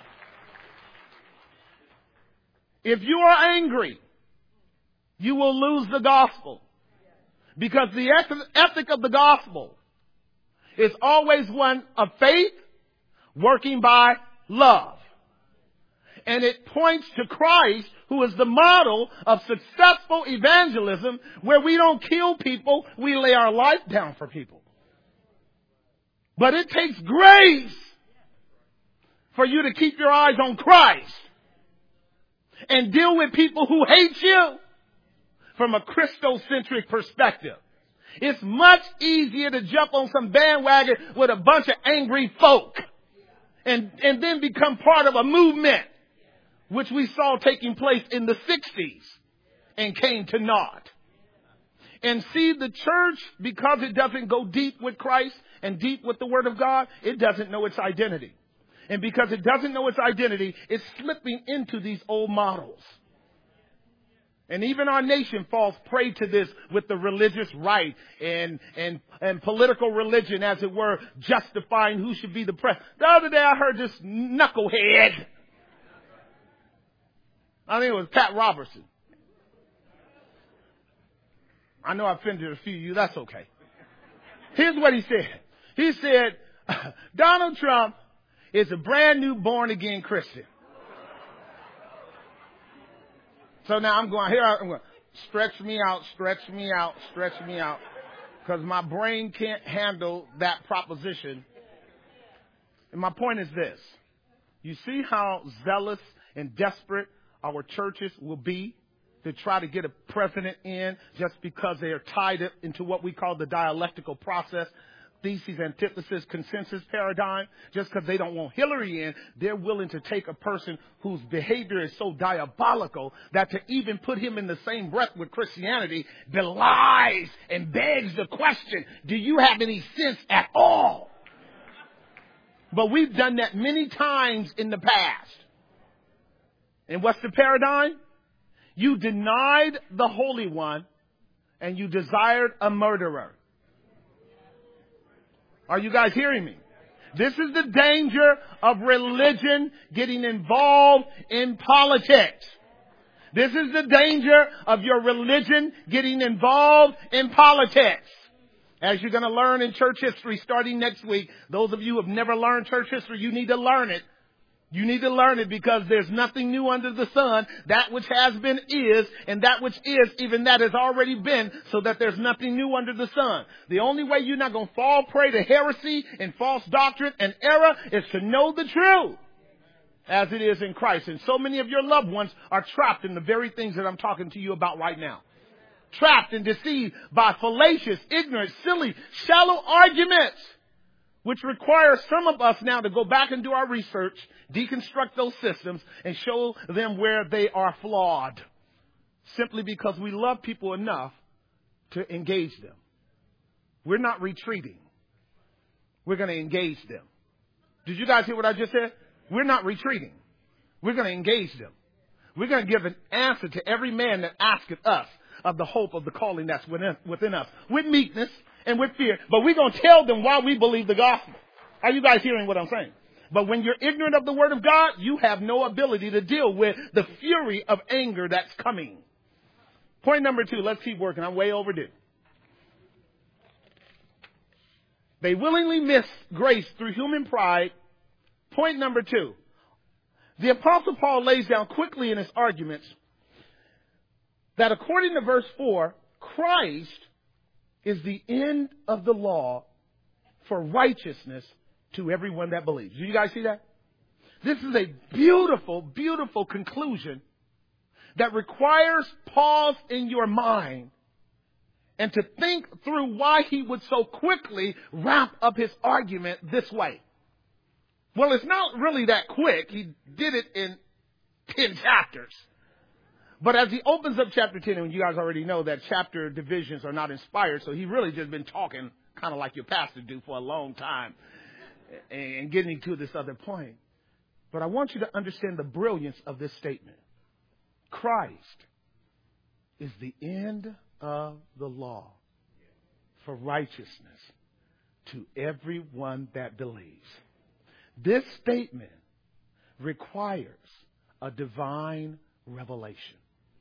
If you are angry, you will lose the gospel. Because the ethic of the gospel is always one of faith working by love. And it points to Christ, who is the model of successful evangelism, where we don't kill people, we lay our life down for people. But it takes grace for you to keep your eyes on Christ and deal with people who hate you from a Christocentric perspective. It's much easier to jump on some bandwagon with a bunch of angry folk and then become part of a movement, which we saw taking place in the 60s and came to naught. And see, the church, because it doesn't go deep with Christ and deep with the Word of God, it doesn't know its identity. And because it doesn't know its identity, it's slipping into these old models. And even our nation falls prey to this with the religious right and political religion, as it were, justifying who should be the president. The other day I heard this knucklehead. I think it was Pat Robertson. I know I offended a few of you. That's okay. Here's what he said. He said, Donald Trump is a brand new born again Christian. So now I'm going, stretch me out, because my brain can't handle that proposition. And my point is this. You see how zealous and desperate our churches will be to try to get a president in just because they are tied up into what we call the dialectical process, thesis, antithesis, consensus paradigm. Just because they don't want Hillary in, they're willing to take a person whose behavior is so diabolical that to even put him in the same breath with Christianity belies and begs the question, do you have any sense at all? But we've done that many times in the past. And what's the paradigm? You denied the Holy One and you desired a murderer. Are you guys hearing me? This is the danger of religion getting involved in politics. This is the danger of your religion getting involved in politics. As you're going to learn in church history starting next week, those of you who have never learned church history, you need to learn it. You need to learn it because there's nothing new under the sun. That which has been is, and that which is, even that has already been, so that there's nothing new under the sun. The only way you're not going to fall prey to heresy and false doctrine and error is to know the truth as it is in Christ. And so many of your loved ones are trapped in the very things that I'm talking to you about right now. Trapped and deceived by fallacious, ignorant, silly, shallow arguments, which requires some of us now to go back and do our research, deconstruct those systems, and show them where they are flawed. Simply because we love people enough to engage them. We're not retreating. We're going to engage them. Did you guys hear what I just said? We're not retreating. We're going to engage them. We're going to give an answer to every man that asketh us of the hope of the calling that's within us, with meekness and with fear. But we're going to tell them why we believe the gospel. Are you guys hearing what I'm saying? But when you're ignorant of the word of God, you have no ability to deal with the fury of anger that's coming. Point number 2. Let's keep working. I'm way overdue. They willingly miss grace through human pride. Point number 2. The Apostle Paul lays down quickly in his arguments that according to verse 4, Christ is the end of the law for righteousness to everyone that believes. Do you guys see that? This is a beautiful, beautiful conclusion that requires pause in your mind and to think through why he would so quickly wrap up his argument this way. Well, it's not really that quick. He did it in 10 chapters. But as he opens up chapter 10, and you guys already know that chapter divisions are not inspired, so he really just been talking kind of like your pastor do for a long time and getting to this other point. But I want you to understand the brilliance of this statement. Christ is the end of the law for righteousness to everyone that believes. This statement requires a divine revelation.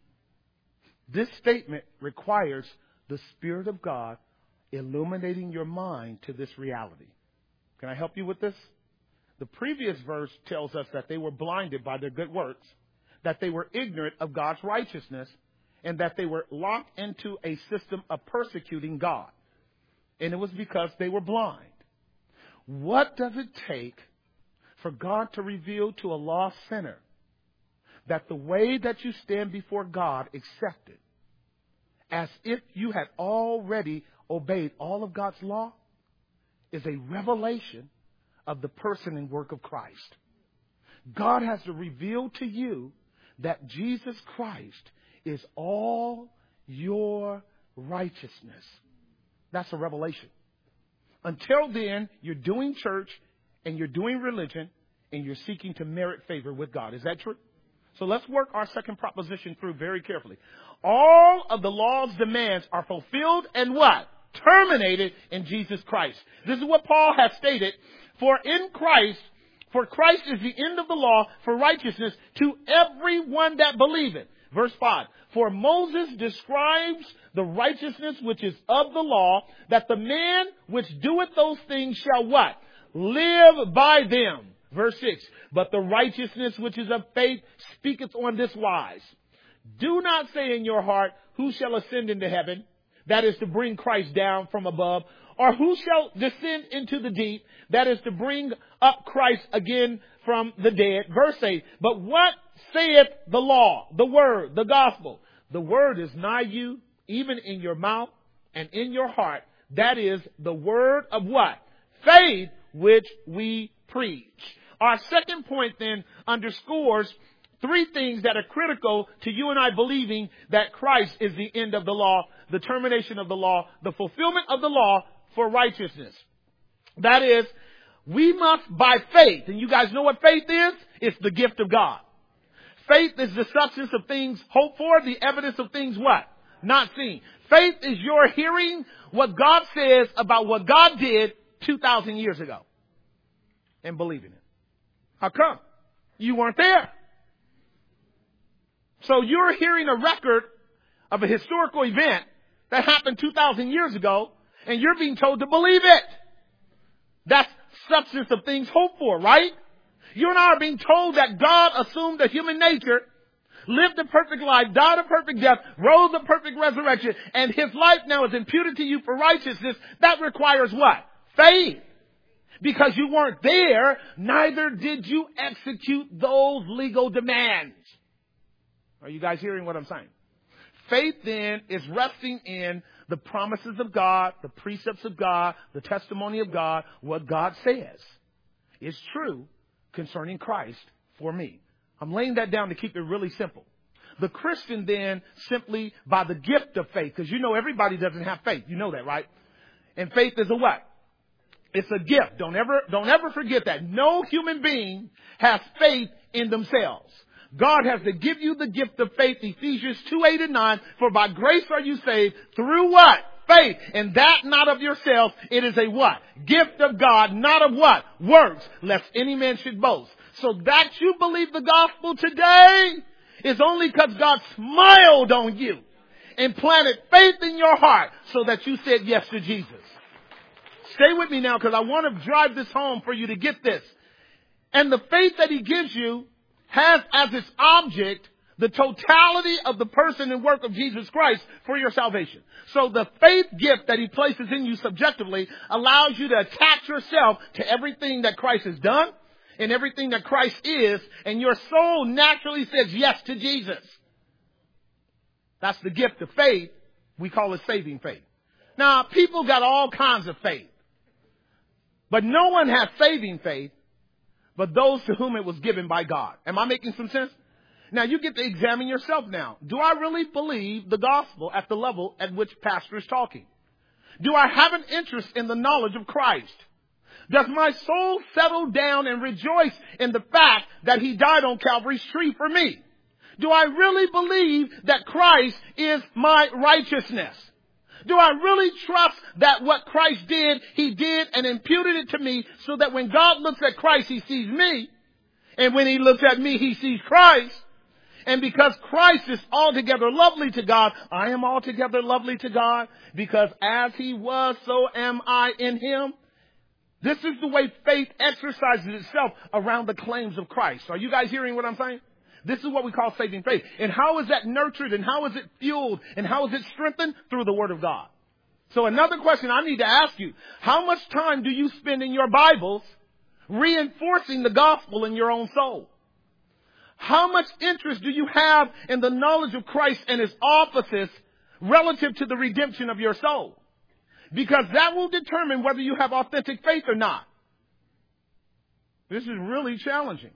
This statement requires the Spirit of God illuminating your mind to this reality. Can I help you with this? The previous verse tells us that they were blinded by their good works, that they were ignorant of God's righteousness, and that they were locked into a system of persecuting God. And it was because they were blind. What does it take for God to reveal to a lost sinner that the way that you stand before God accepted, as if you had already obeyed all of God's law, is a revelation of the person and work of Christ? God has to reveal to you that Jesus Christ is all your righteousness. That's a revelation. Until then, you're doing church and you're doing religion and you're seeking to merit favor with God. Is that true? So let's work our second proposition through very carefully. All of the law's demands are fulfilled and what? Terminated in Jesus Christ. This is what Paul has stated. For Christ is the end of the law for righteousness to everyone that believeth. Verse 5. For Moses describes the righteousness which is of the law, that the man which doeth those things shall what? Live by them. Verse 6. But the righteousness which is of faith speaketh on this wise. Do not say in your heart, who shall ascend into heaven? That is to bring Christ down from above. Or who shall descend into the deep? That is to bring up Christ again from the dead. Verse 8. But what saith the law, the word, the gospel? The word is nigh you, even in your mouth and in your heart. That is the word of what? Faith, which we preach. Our second point then underscores three things that are critical to you and I believing that Christ is the end of the law, the termination of the law, the fulfillment of the law for righteousness. That is, we must by faith, and you guys know what faith is? It's the gift of God. Faith is the substance of things hoped for, the evidence of things what? Not seen. Faith is your hearing what God says about what God did 2,000 years ago and believing it. How come? You weren't there. So you're hearing a record of a historical event that happened 2,000 years ago, and you're being told to believe it. That's substance of things hoped for, right? You and I are being told that God assumed a human nature, lived a perfect life, died a perfect death, rose a perfect resurrection, and his life now is imputed to you for righteousness. That requires what? Faith. Because you weren't there, neither did you execute those legal demands. Are you guys hearing what I'm saying? Faith then is resting in the promises of God, the precepts of God, the testimony of God, what God says is true concerning Christ for me. I'm laying that down to keep it really simple. The Christian then simply by the gift of faith, because you know everybody doesn't have faith. You know that, right? And faith is a what? It's a gift. Don't ever forget that. No human being has faith in themselves. God has to give you the gift of faith, Ephesians 2:8-9, for by grace are you saved through what? Faith. And that not of yourself. It is a what? Gift of God, not of what? Works, lest any man should boast. So that you believe the gospel today is only because God smiled on you and planted faith in your heart so that you said yes to Jesus. Stay with me now because I want to drive this home for you to get this. And the faith that he gives you has as its object the totality of the person and work of Jesus Christ for your salvation. So the faith gift that he places in you subjectively allows you to attach yourself to everything that Christ has done and everything that Christ is, and your soul naturally says yes to Jesus. That's the gift of faith. We call it saving faith. Now, people got all kinds of faith, but no one has saving faith but those to whom it was given by God. Am I making some sense? Now, you get to examine yourself now. Do I really believe the gospel at the level at which pastor is talking? Do I have an interest in the knowledge of Christ? Does my soul settle down and rejoice in the fact that he died on Calvary's tree for me? Do I really believe that Christ is my righteousness? Do I really trust that what Christ did, he did and imputed it to me so that when God looks at Christ, he sees me? And when he looks at me, he sees Christ. And because Christ is altogether lovely to God, I am altogether lovely to God. Because as he was, so am I in him. This is the way faith exercises itself around the claims of Christ. Are you guys hearing what I'm saying? This is what we call saving faith. And how is that nurtured? And how is it fueled? And how is it strengthened? Through the Word of God. So another question I need to ask you, how much time do you spend in your Bibles reinforcing the gospel in your own soul? How much interest do you have in the knowledge of Christ and his offices relative to the redemption of your soul? Because that will determine whether you have authentic faith or not. This is really challenging.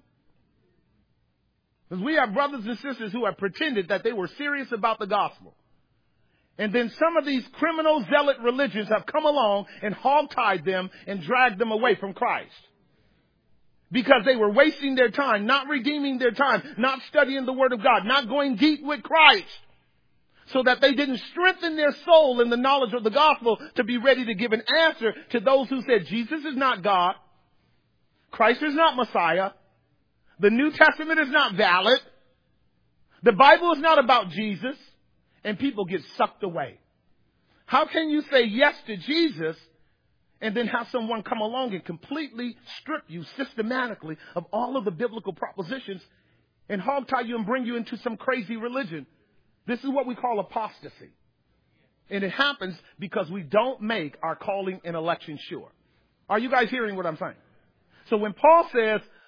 Because we have brothers and sisters who have pretended that they were serious about the gospel. And then some of these criminal zealot religions have come along and hogtied them and dragged them away from Christ. Because they were wasting their time, not redeeming their time, not studying the Word of God, not going deep with Christ. So that they didn't strengthen their soul in the knowledge of the gospel to be ready to give an answer to those who said Jesus is not God. Christ is not Messiah. The New Testament is not valid. The Bible is not about Jesus. And people get sucked away. How can you say yes to Jesus and then have someone come along and completely strip you systematically of all of the biblical propositions and hogtie you and bring you into some crazy religion? This is what we call apostasy. And it happens because we don't make our calling and election sure. Are you guys hearing what I'm saying? So when Paul says,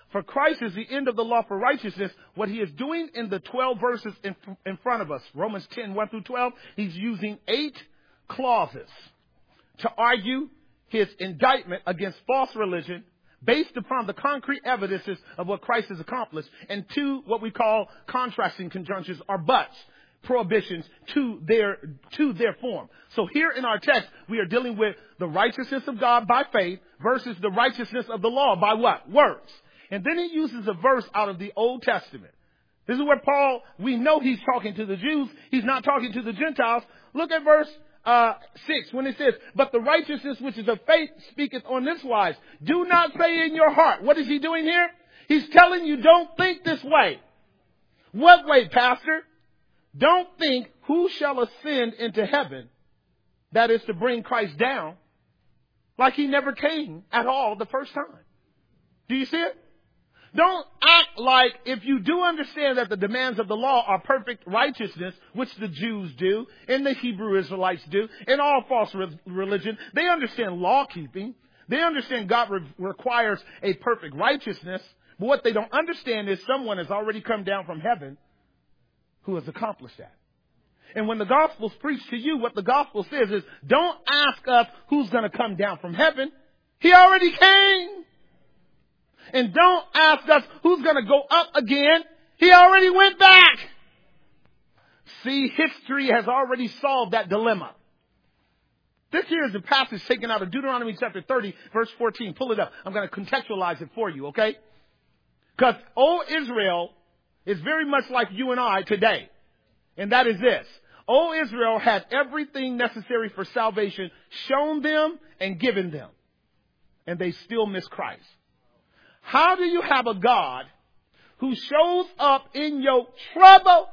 For Christ is the end of the law for righteousness. What he is doing in the 12 verses in front of us, Romans 10, 1 through 12, he's using 8 clauses to argue his indictment against false religion based upon the concrete evidences of what Christ has accomplished, and 2, what we call contrasting conjunctions or buts, prohibitions to their form. So here in our text, we are dealing with the righteousness of God by faith versus the righteousness of the law by what? Works. And then he uses a verse out of the Old Testament. This is where Paul, we know he's talking to the Jews. He's not talking to the Gentiles. Look at verse 6 when it says, but the righteousness which is of faith speaketh on this wise. Do not say in your heart. What is he doing here? He's telling you don't think this way. What way, Pastor? Don't think who shall ascend into heaven, that is to bring Christ down, like he never came at all the first time. Do you see it? Don't act like, if you do understand that the demands of the law are perfect righteousness, which the Jews do, and the Hebrew Israelites do, and all false religion, they understand law keeping. They understand God requires a perfect righteousness. But what they don't understand is someone has already come down from heaven who has accomplished that. And when the gospel's preached to you, what the gospel says is, don't ask us who's going to come down from heaven. He already came. And don't ask us who's going to go up again. He already went back. See, history has already solved that dilemma. This here is the passage taken out of Deuteronomy chapter 30, verse 14. Pull it up. I'm going to contextualize it for you, okay? Because, Israel is very much like you and I today. And that is this. Israel had everything necessary for salvation shown them and given them. And they still miss Christ. How do you have a God who shows up in your trouble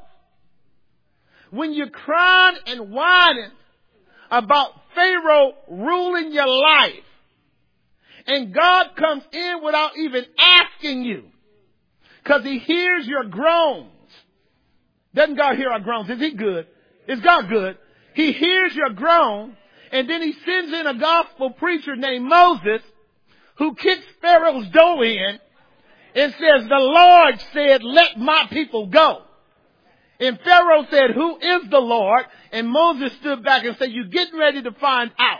when you're crying and whining about Pharaoh ruling your life, and God comes in without even asking you because he hears your groans? Doesn't God hear our groans? Is he good? Is God good? He hears your groan, and then he sends in a gospel preacher named Moses, who kicks Pharaoh's door in and says, the Lord said, let my people go. And Pharaoh said, who is the Lord? And Moses stood back and said, you're getting ready to find out.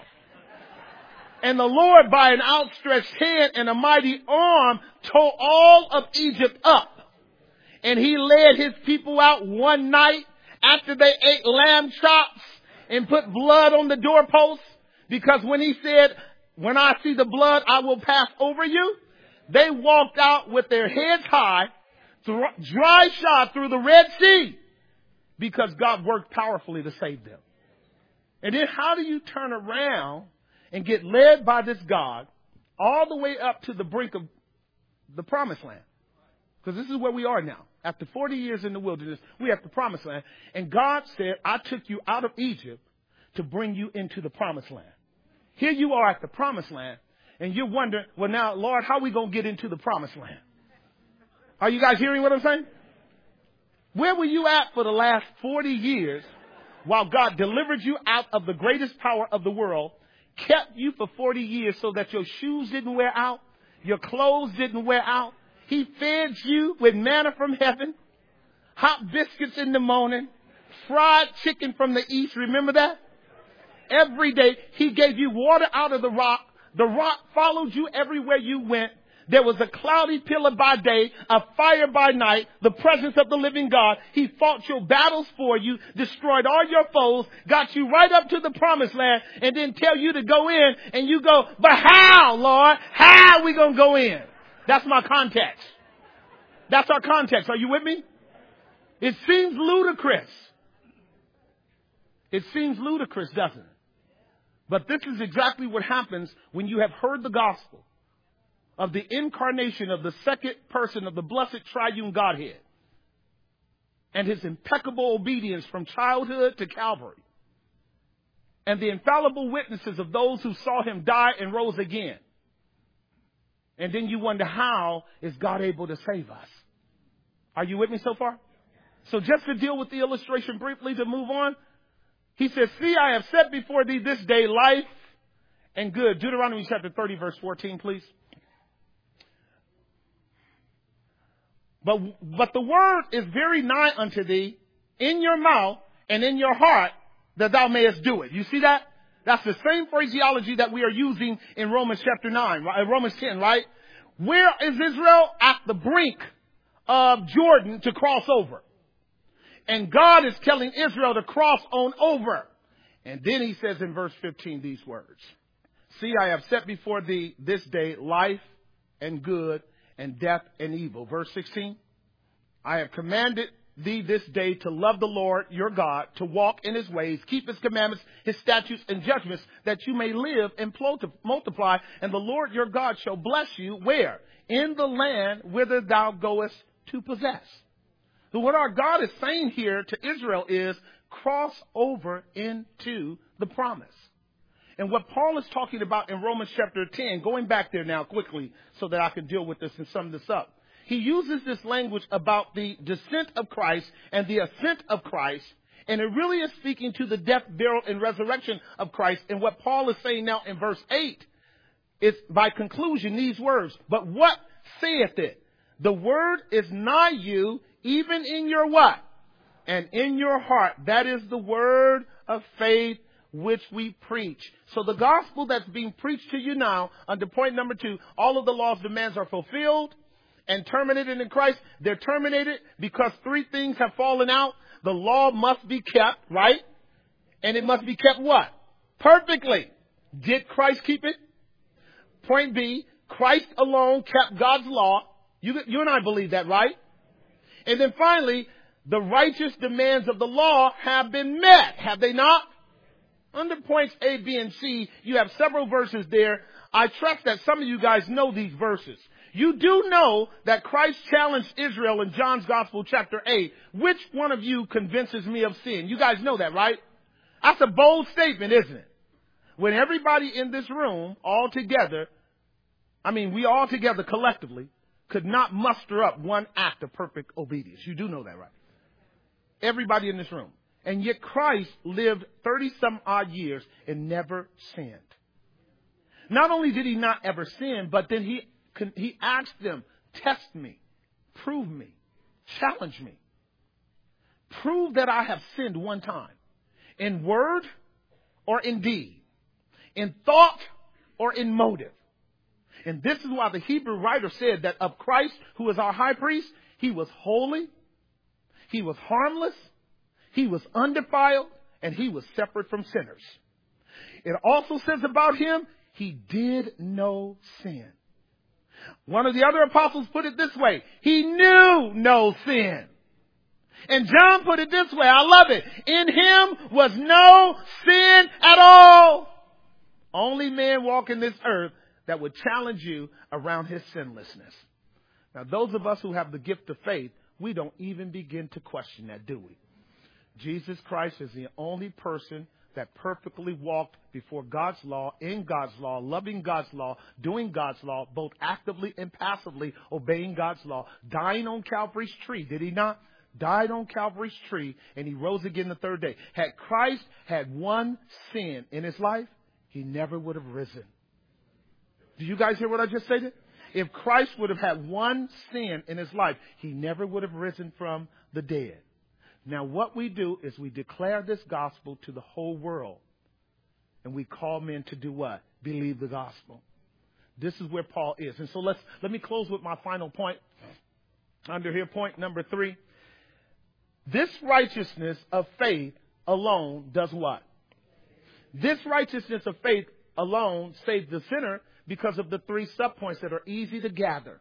And the Lord, by an outstretched hand and a mighty arm, tore all of Egypt up. And he led his people out one night after they ate lamb chops and put blood on the doorposts. Because when he said, when I see the blood, I will pass over you, they walked out with their heads high, dry shod through the Red Sea, because God worked powerfully to save them. And then how do you turn around and get led by this God all the way up to the brink of the promised land? Because this is where we are now. After 40 years in the wilderness, we have the promised land. And God said, I took you out of Egypt to bring you into the promised land. Here you are at the promised land, and you're wondering, well, now, Lord, how are we going to get into the promised land? Are you guys hearing what I'm saying? Where were you at for the last 40 years while God delivered you out of the greatest power of the world, kept you for 40 years so that your shoes didn't wear out, your clothes didn't wear out? He fed you with manna from heaven, hot biscuits in the morning, fried chicken from the east. Remember that? Every day, he gave you water out of the rock. The rock followed you everywhere you went. There was a cloudy pillar by day, a fire by night, the presence of the living God. He fought your battles for you, destroyed all your foes, got you right up to the promised land, and then tell you to go in, and you go, but how, Lord? How are we going to go in? That's my context. That's our context. Are you with me? It seems ludicrous. It seems ludicrous, doesn't it? But this is exactly what happens when you have heard the gospel of the incarnation of the second person of the blessed triune Godhead and his impeccable obedience from childhood to Calvary, and the infallible witnesses of those who saw him die and rose again. And then you wonder, how is God able to save us? Are you with me so far? So just to deal with the illustration briefly to move on, he says, see, I have set before thee this day life and good. Deuteronomy chapter 30, verse 14, please. But the word is very nigh unto thee, in your mouth and in your heart, that thou mayest do it. You see that? That's the same phraseology that we are using in Romans chapter 9, right? Romans 10, right? Where is Israel? At the brink of Jordan to cross over. And God is telling Israel to cross on over. And then he says in verse 15 these words. See, I have set before thee this day life and good and death and evil. Verse 16. I have commanded thee this day to love the Lord your God, to walk in his ways, keep his commandments, his statutes and judgments, that you may live and multiply. And the Lord your God shall bless you where? In the land whither thou goest to possess. So what our God is saying here to Israel is cross over into the promise. And what Paul is talking about in Romans chapter 10, going back there now quickly so that I can deal with this and sum this up. He uses this language about the descent of Christ and the ascent of Christ. And it really is speaking to the death, burial, and resurrection of Christ. And what Paul is saying now in verse 8 is by conclusion these words. But what saith it? The word is nigh you, even in your what? And in your heart. That is the word of faith which we preach. So the gospel that's being preached to you now, under point number 2, all of the law's demands are fulfilled and terminated in Christ. They're terminated because 3 things have fallen out. The law must be kept, right? And it must be kept what? Perfectly. Did Christ keep it? Point B, Christ alone kept God's law. You and I believe that, right? And then finally, the righteous demands of the law have been met. Have they not? Under points A, B, and C, you have several verses there. I trust that some of you guys know these verses. You do know that Christ challenged Israel in John's Gospel, chapter 8. Which one of you convinces me of sin? You guys know that, right? That's a bold statement, isn't it? When everybody in this room, all together, we all together collectively, could not muster up one act of perfect obedience. You do know that, right? Everybody in this room. And yet Christ lived 30-some odd years and never sinned. Not only did he not ever sin, but then he asked them, test me, prove me, challenge me. Prove that I have sinned one time. In word or in deed. In thought or in motive. And this is why the Hebrew writer said that of Christ, who is our high priest, he was holy, he was harmless, he was undefiled, and he was separate from sinners. It also says about him, he did no sin. One of the other apostles put it this way, he knew no sin. And John put it this way, I love it. In him was no sin at all. Only man walking this earth that would challenge you around his sinlessness. Now, those of us who have the gift of faith, we don't even begin to question that, do we? Jesus Christ is the only person that perfectly walked before God's law, in God's law, loving God's law, doing God's law, both actively and passively obeying God's law, dying on Calvary's tree. Did he not? Died on Calvary's tree, and he rose again the 3rd day. Had Christ had one sin in his life, he never would have risen. Do you guys hear what I just said? If Christ would have had one sin in his life, he never would have risen from the dead. Now, what we do is we declare this gospel to the whole world. And we call men to do what? Believe the gospel. This is where Paul is. And so let me close with my final point. Under here, point number 3. This righteousness of faith alone does what? This righteousness of faith alone saves the sinner because of the 3 subpoints that are easy to gather.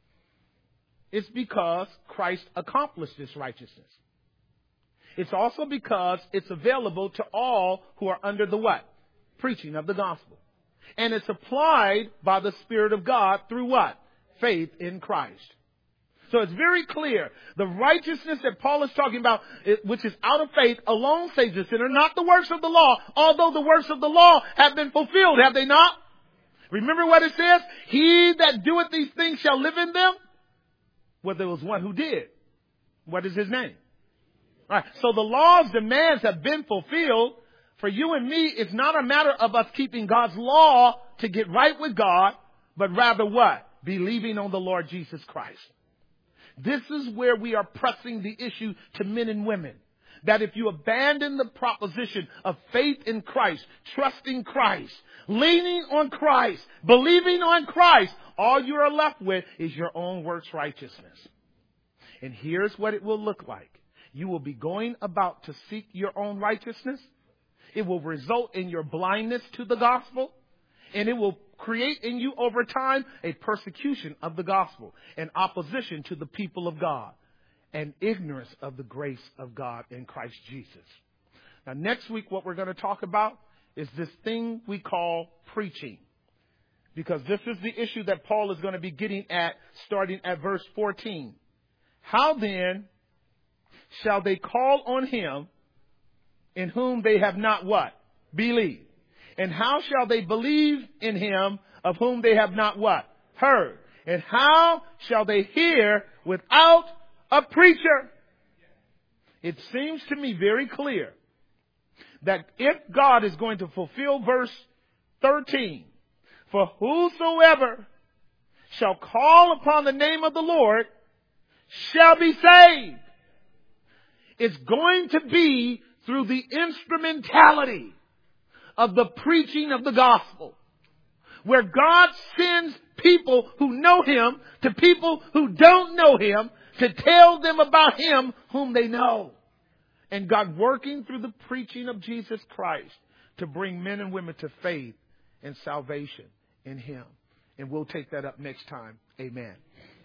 It's because Christ accomplished this righteousness. It's also because it's available to all who are under the what? Preaching of the gospel. And it's applied by the Spirit of God through what? Faith in Christ. So it's very clear. The righteousness that Paul is talking about, which is out of faith, alone saves the sinner, not the works of the law, although the works of the law have been fulfilled, have they not? Remember what it says? He that doeth these things shall live in them. Well, there was one who did. What is his name? All right. So the law's demands have been fulfilled. For you and me, it's not a matter of us keeping God's law to get right with God, but rather what? Believing on the Lord Jesus Christ. This is where we are pressing the issue to men and women. That if you abandon the proposition of faith in Christ, trusting Christ, leaning on Christ, believing on Christ, all you are left with is your own works righteousness. And here's what it will look like. You will be going about to seek your own righteousness. It will result in your blindness to the gospel. And it will create in you over time a persecution of the gospel, an opposition to the people of God, and ignorance of the grace of God in Christ Jesus. Now, next week, what we're going to talk about is this thing we call preaching. Because this is the issue that Paul is going to be getting at starting at verse 14. How then shall they call on him in whom they have not what? Believed. And how shall they believe in him of whom they have not what? Heard. And how shall they hear without a preacher? It seems to me very clear that if God is going to fulfill verse 13, for whosoever shall call upon the name of the Lord shall be saved, it's going to be through the instrumentality of the preaching of the gospel, where God sends people who know him to people who don't know him to tell them about him whom they know. And God working through the preaching of Jesus Christ to bring men and women to faith and salvation in him. And we'll take that up next time. Amen.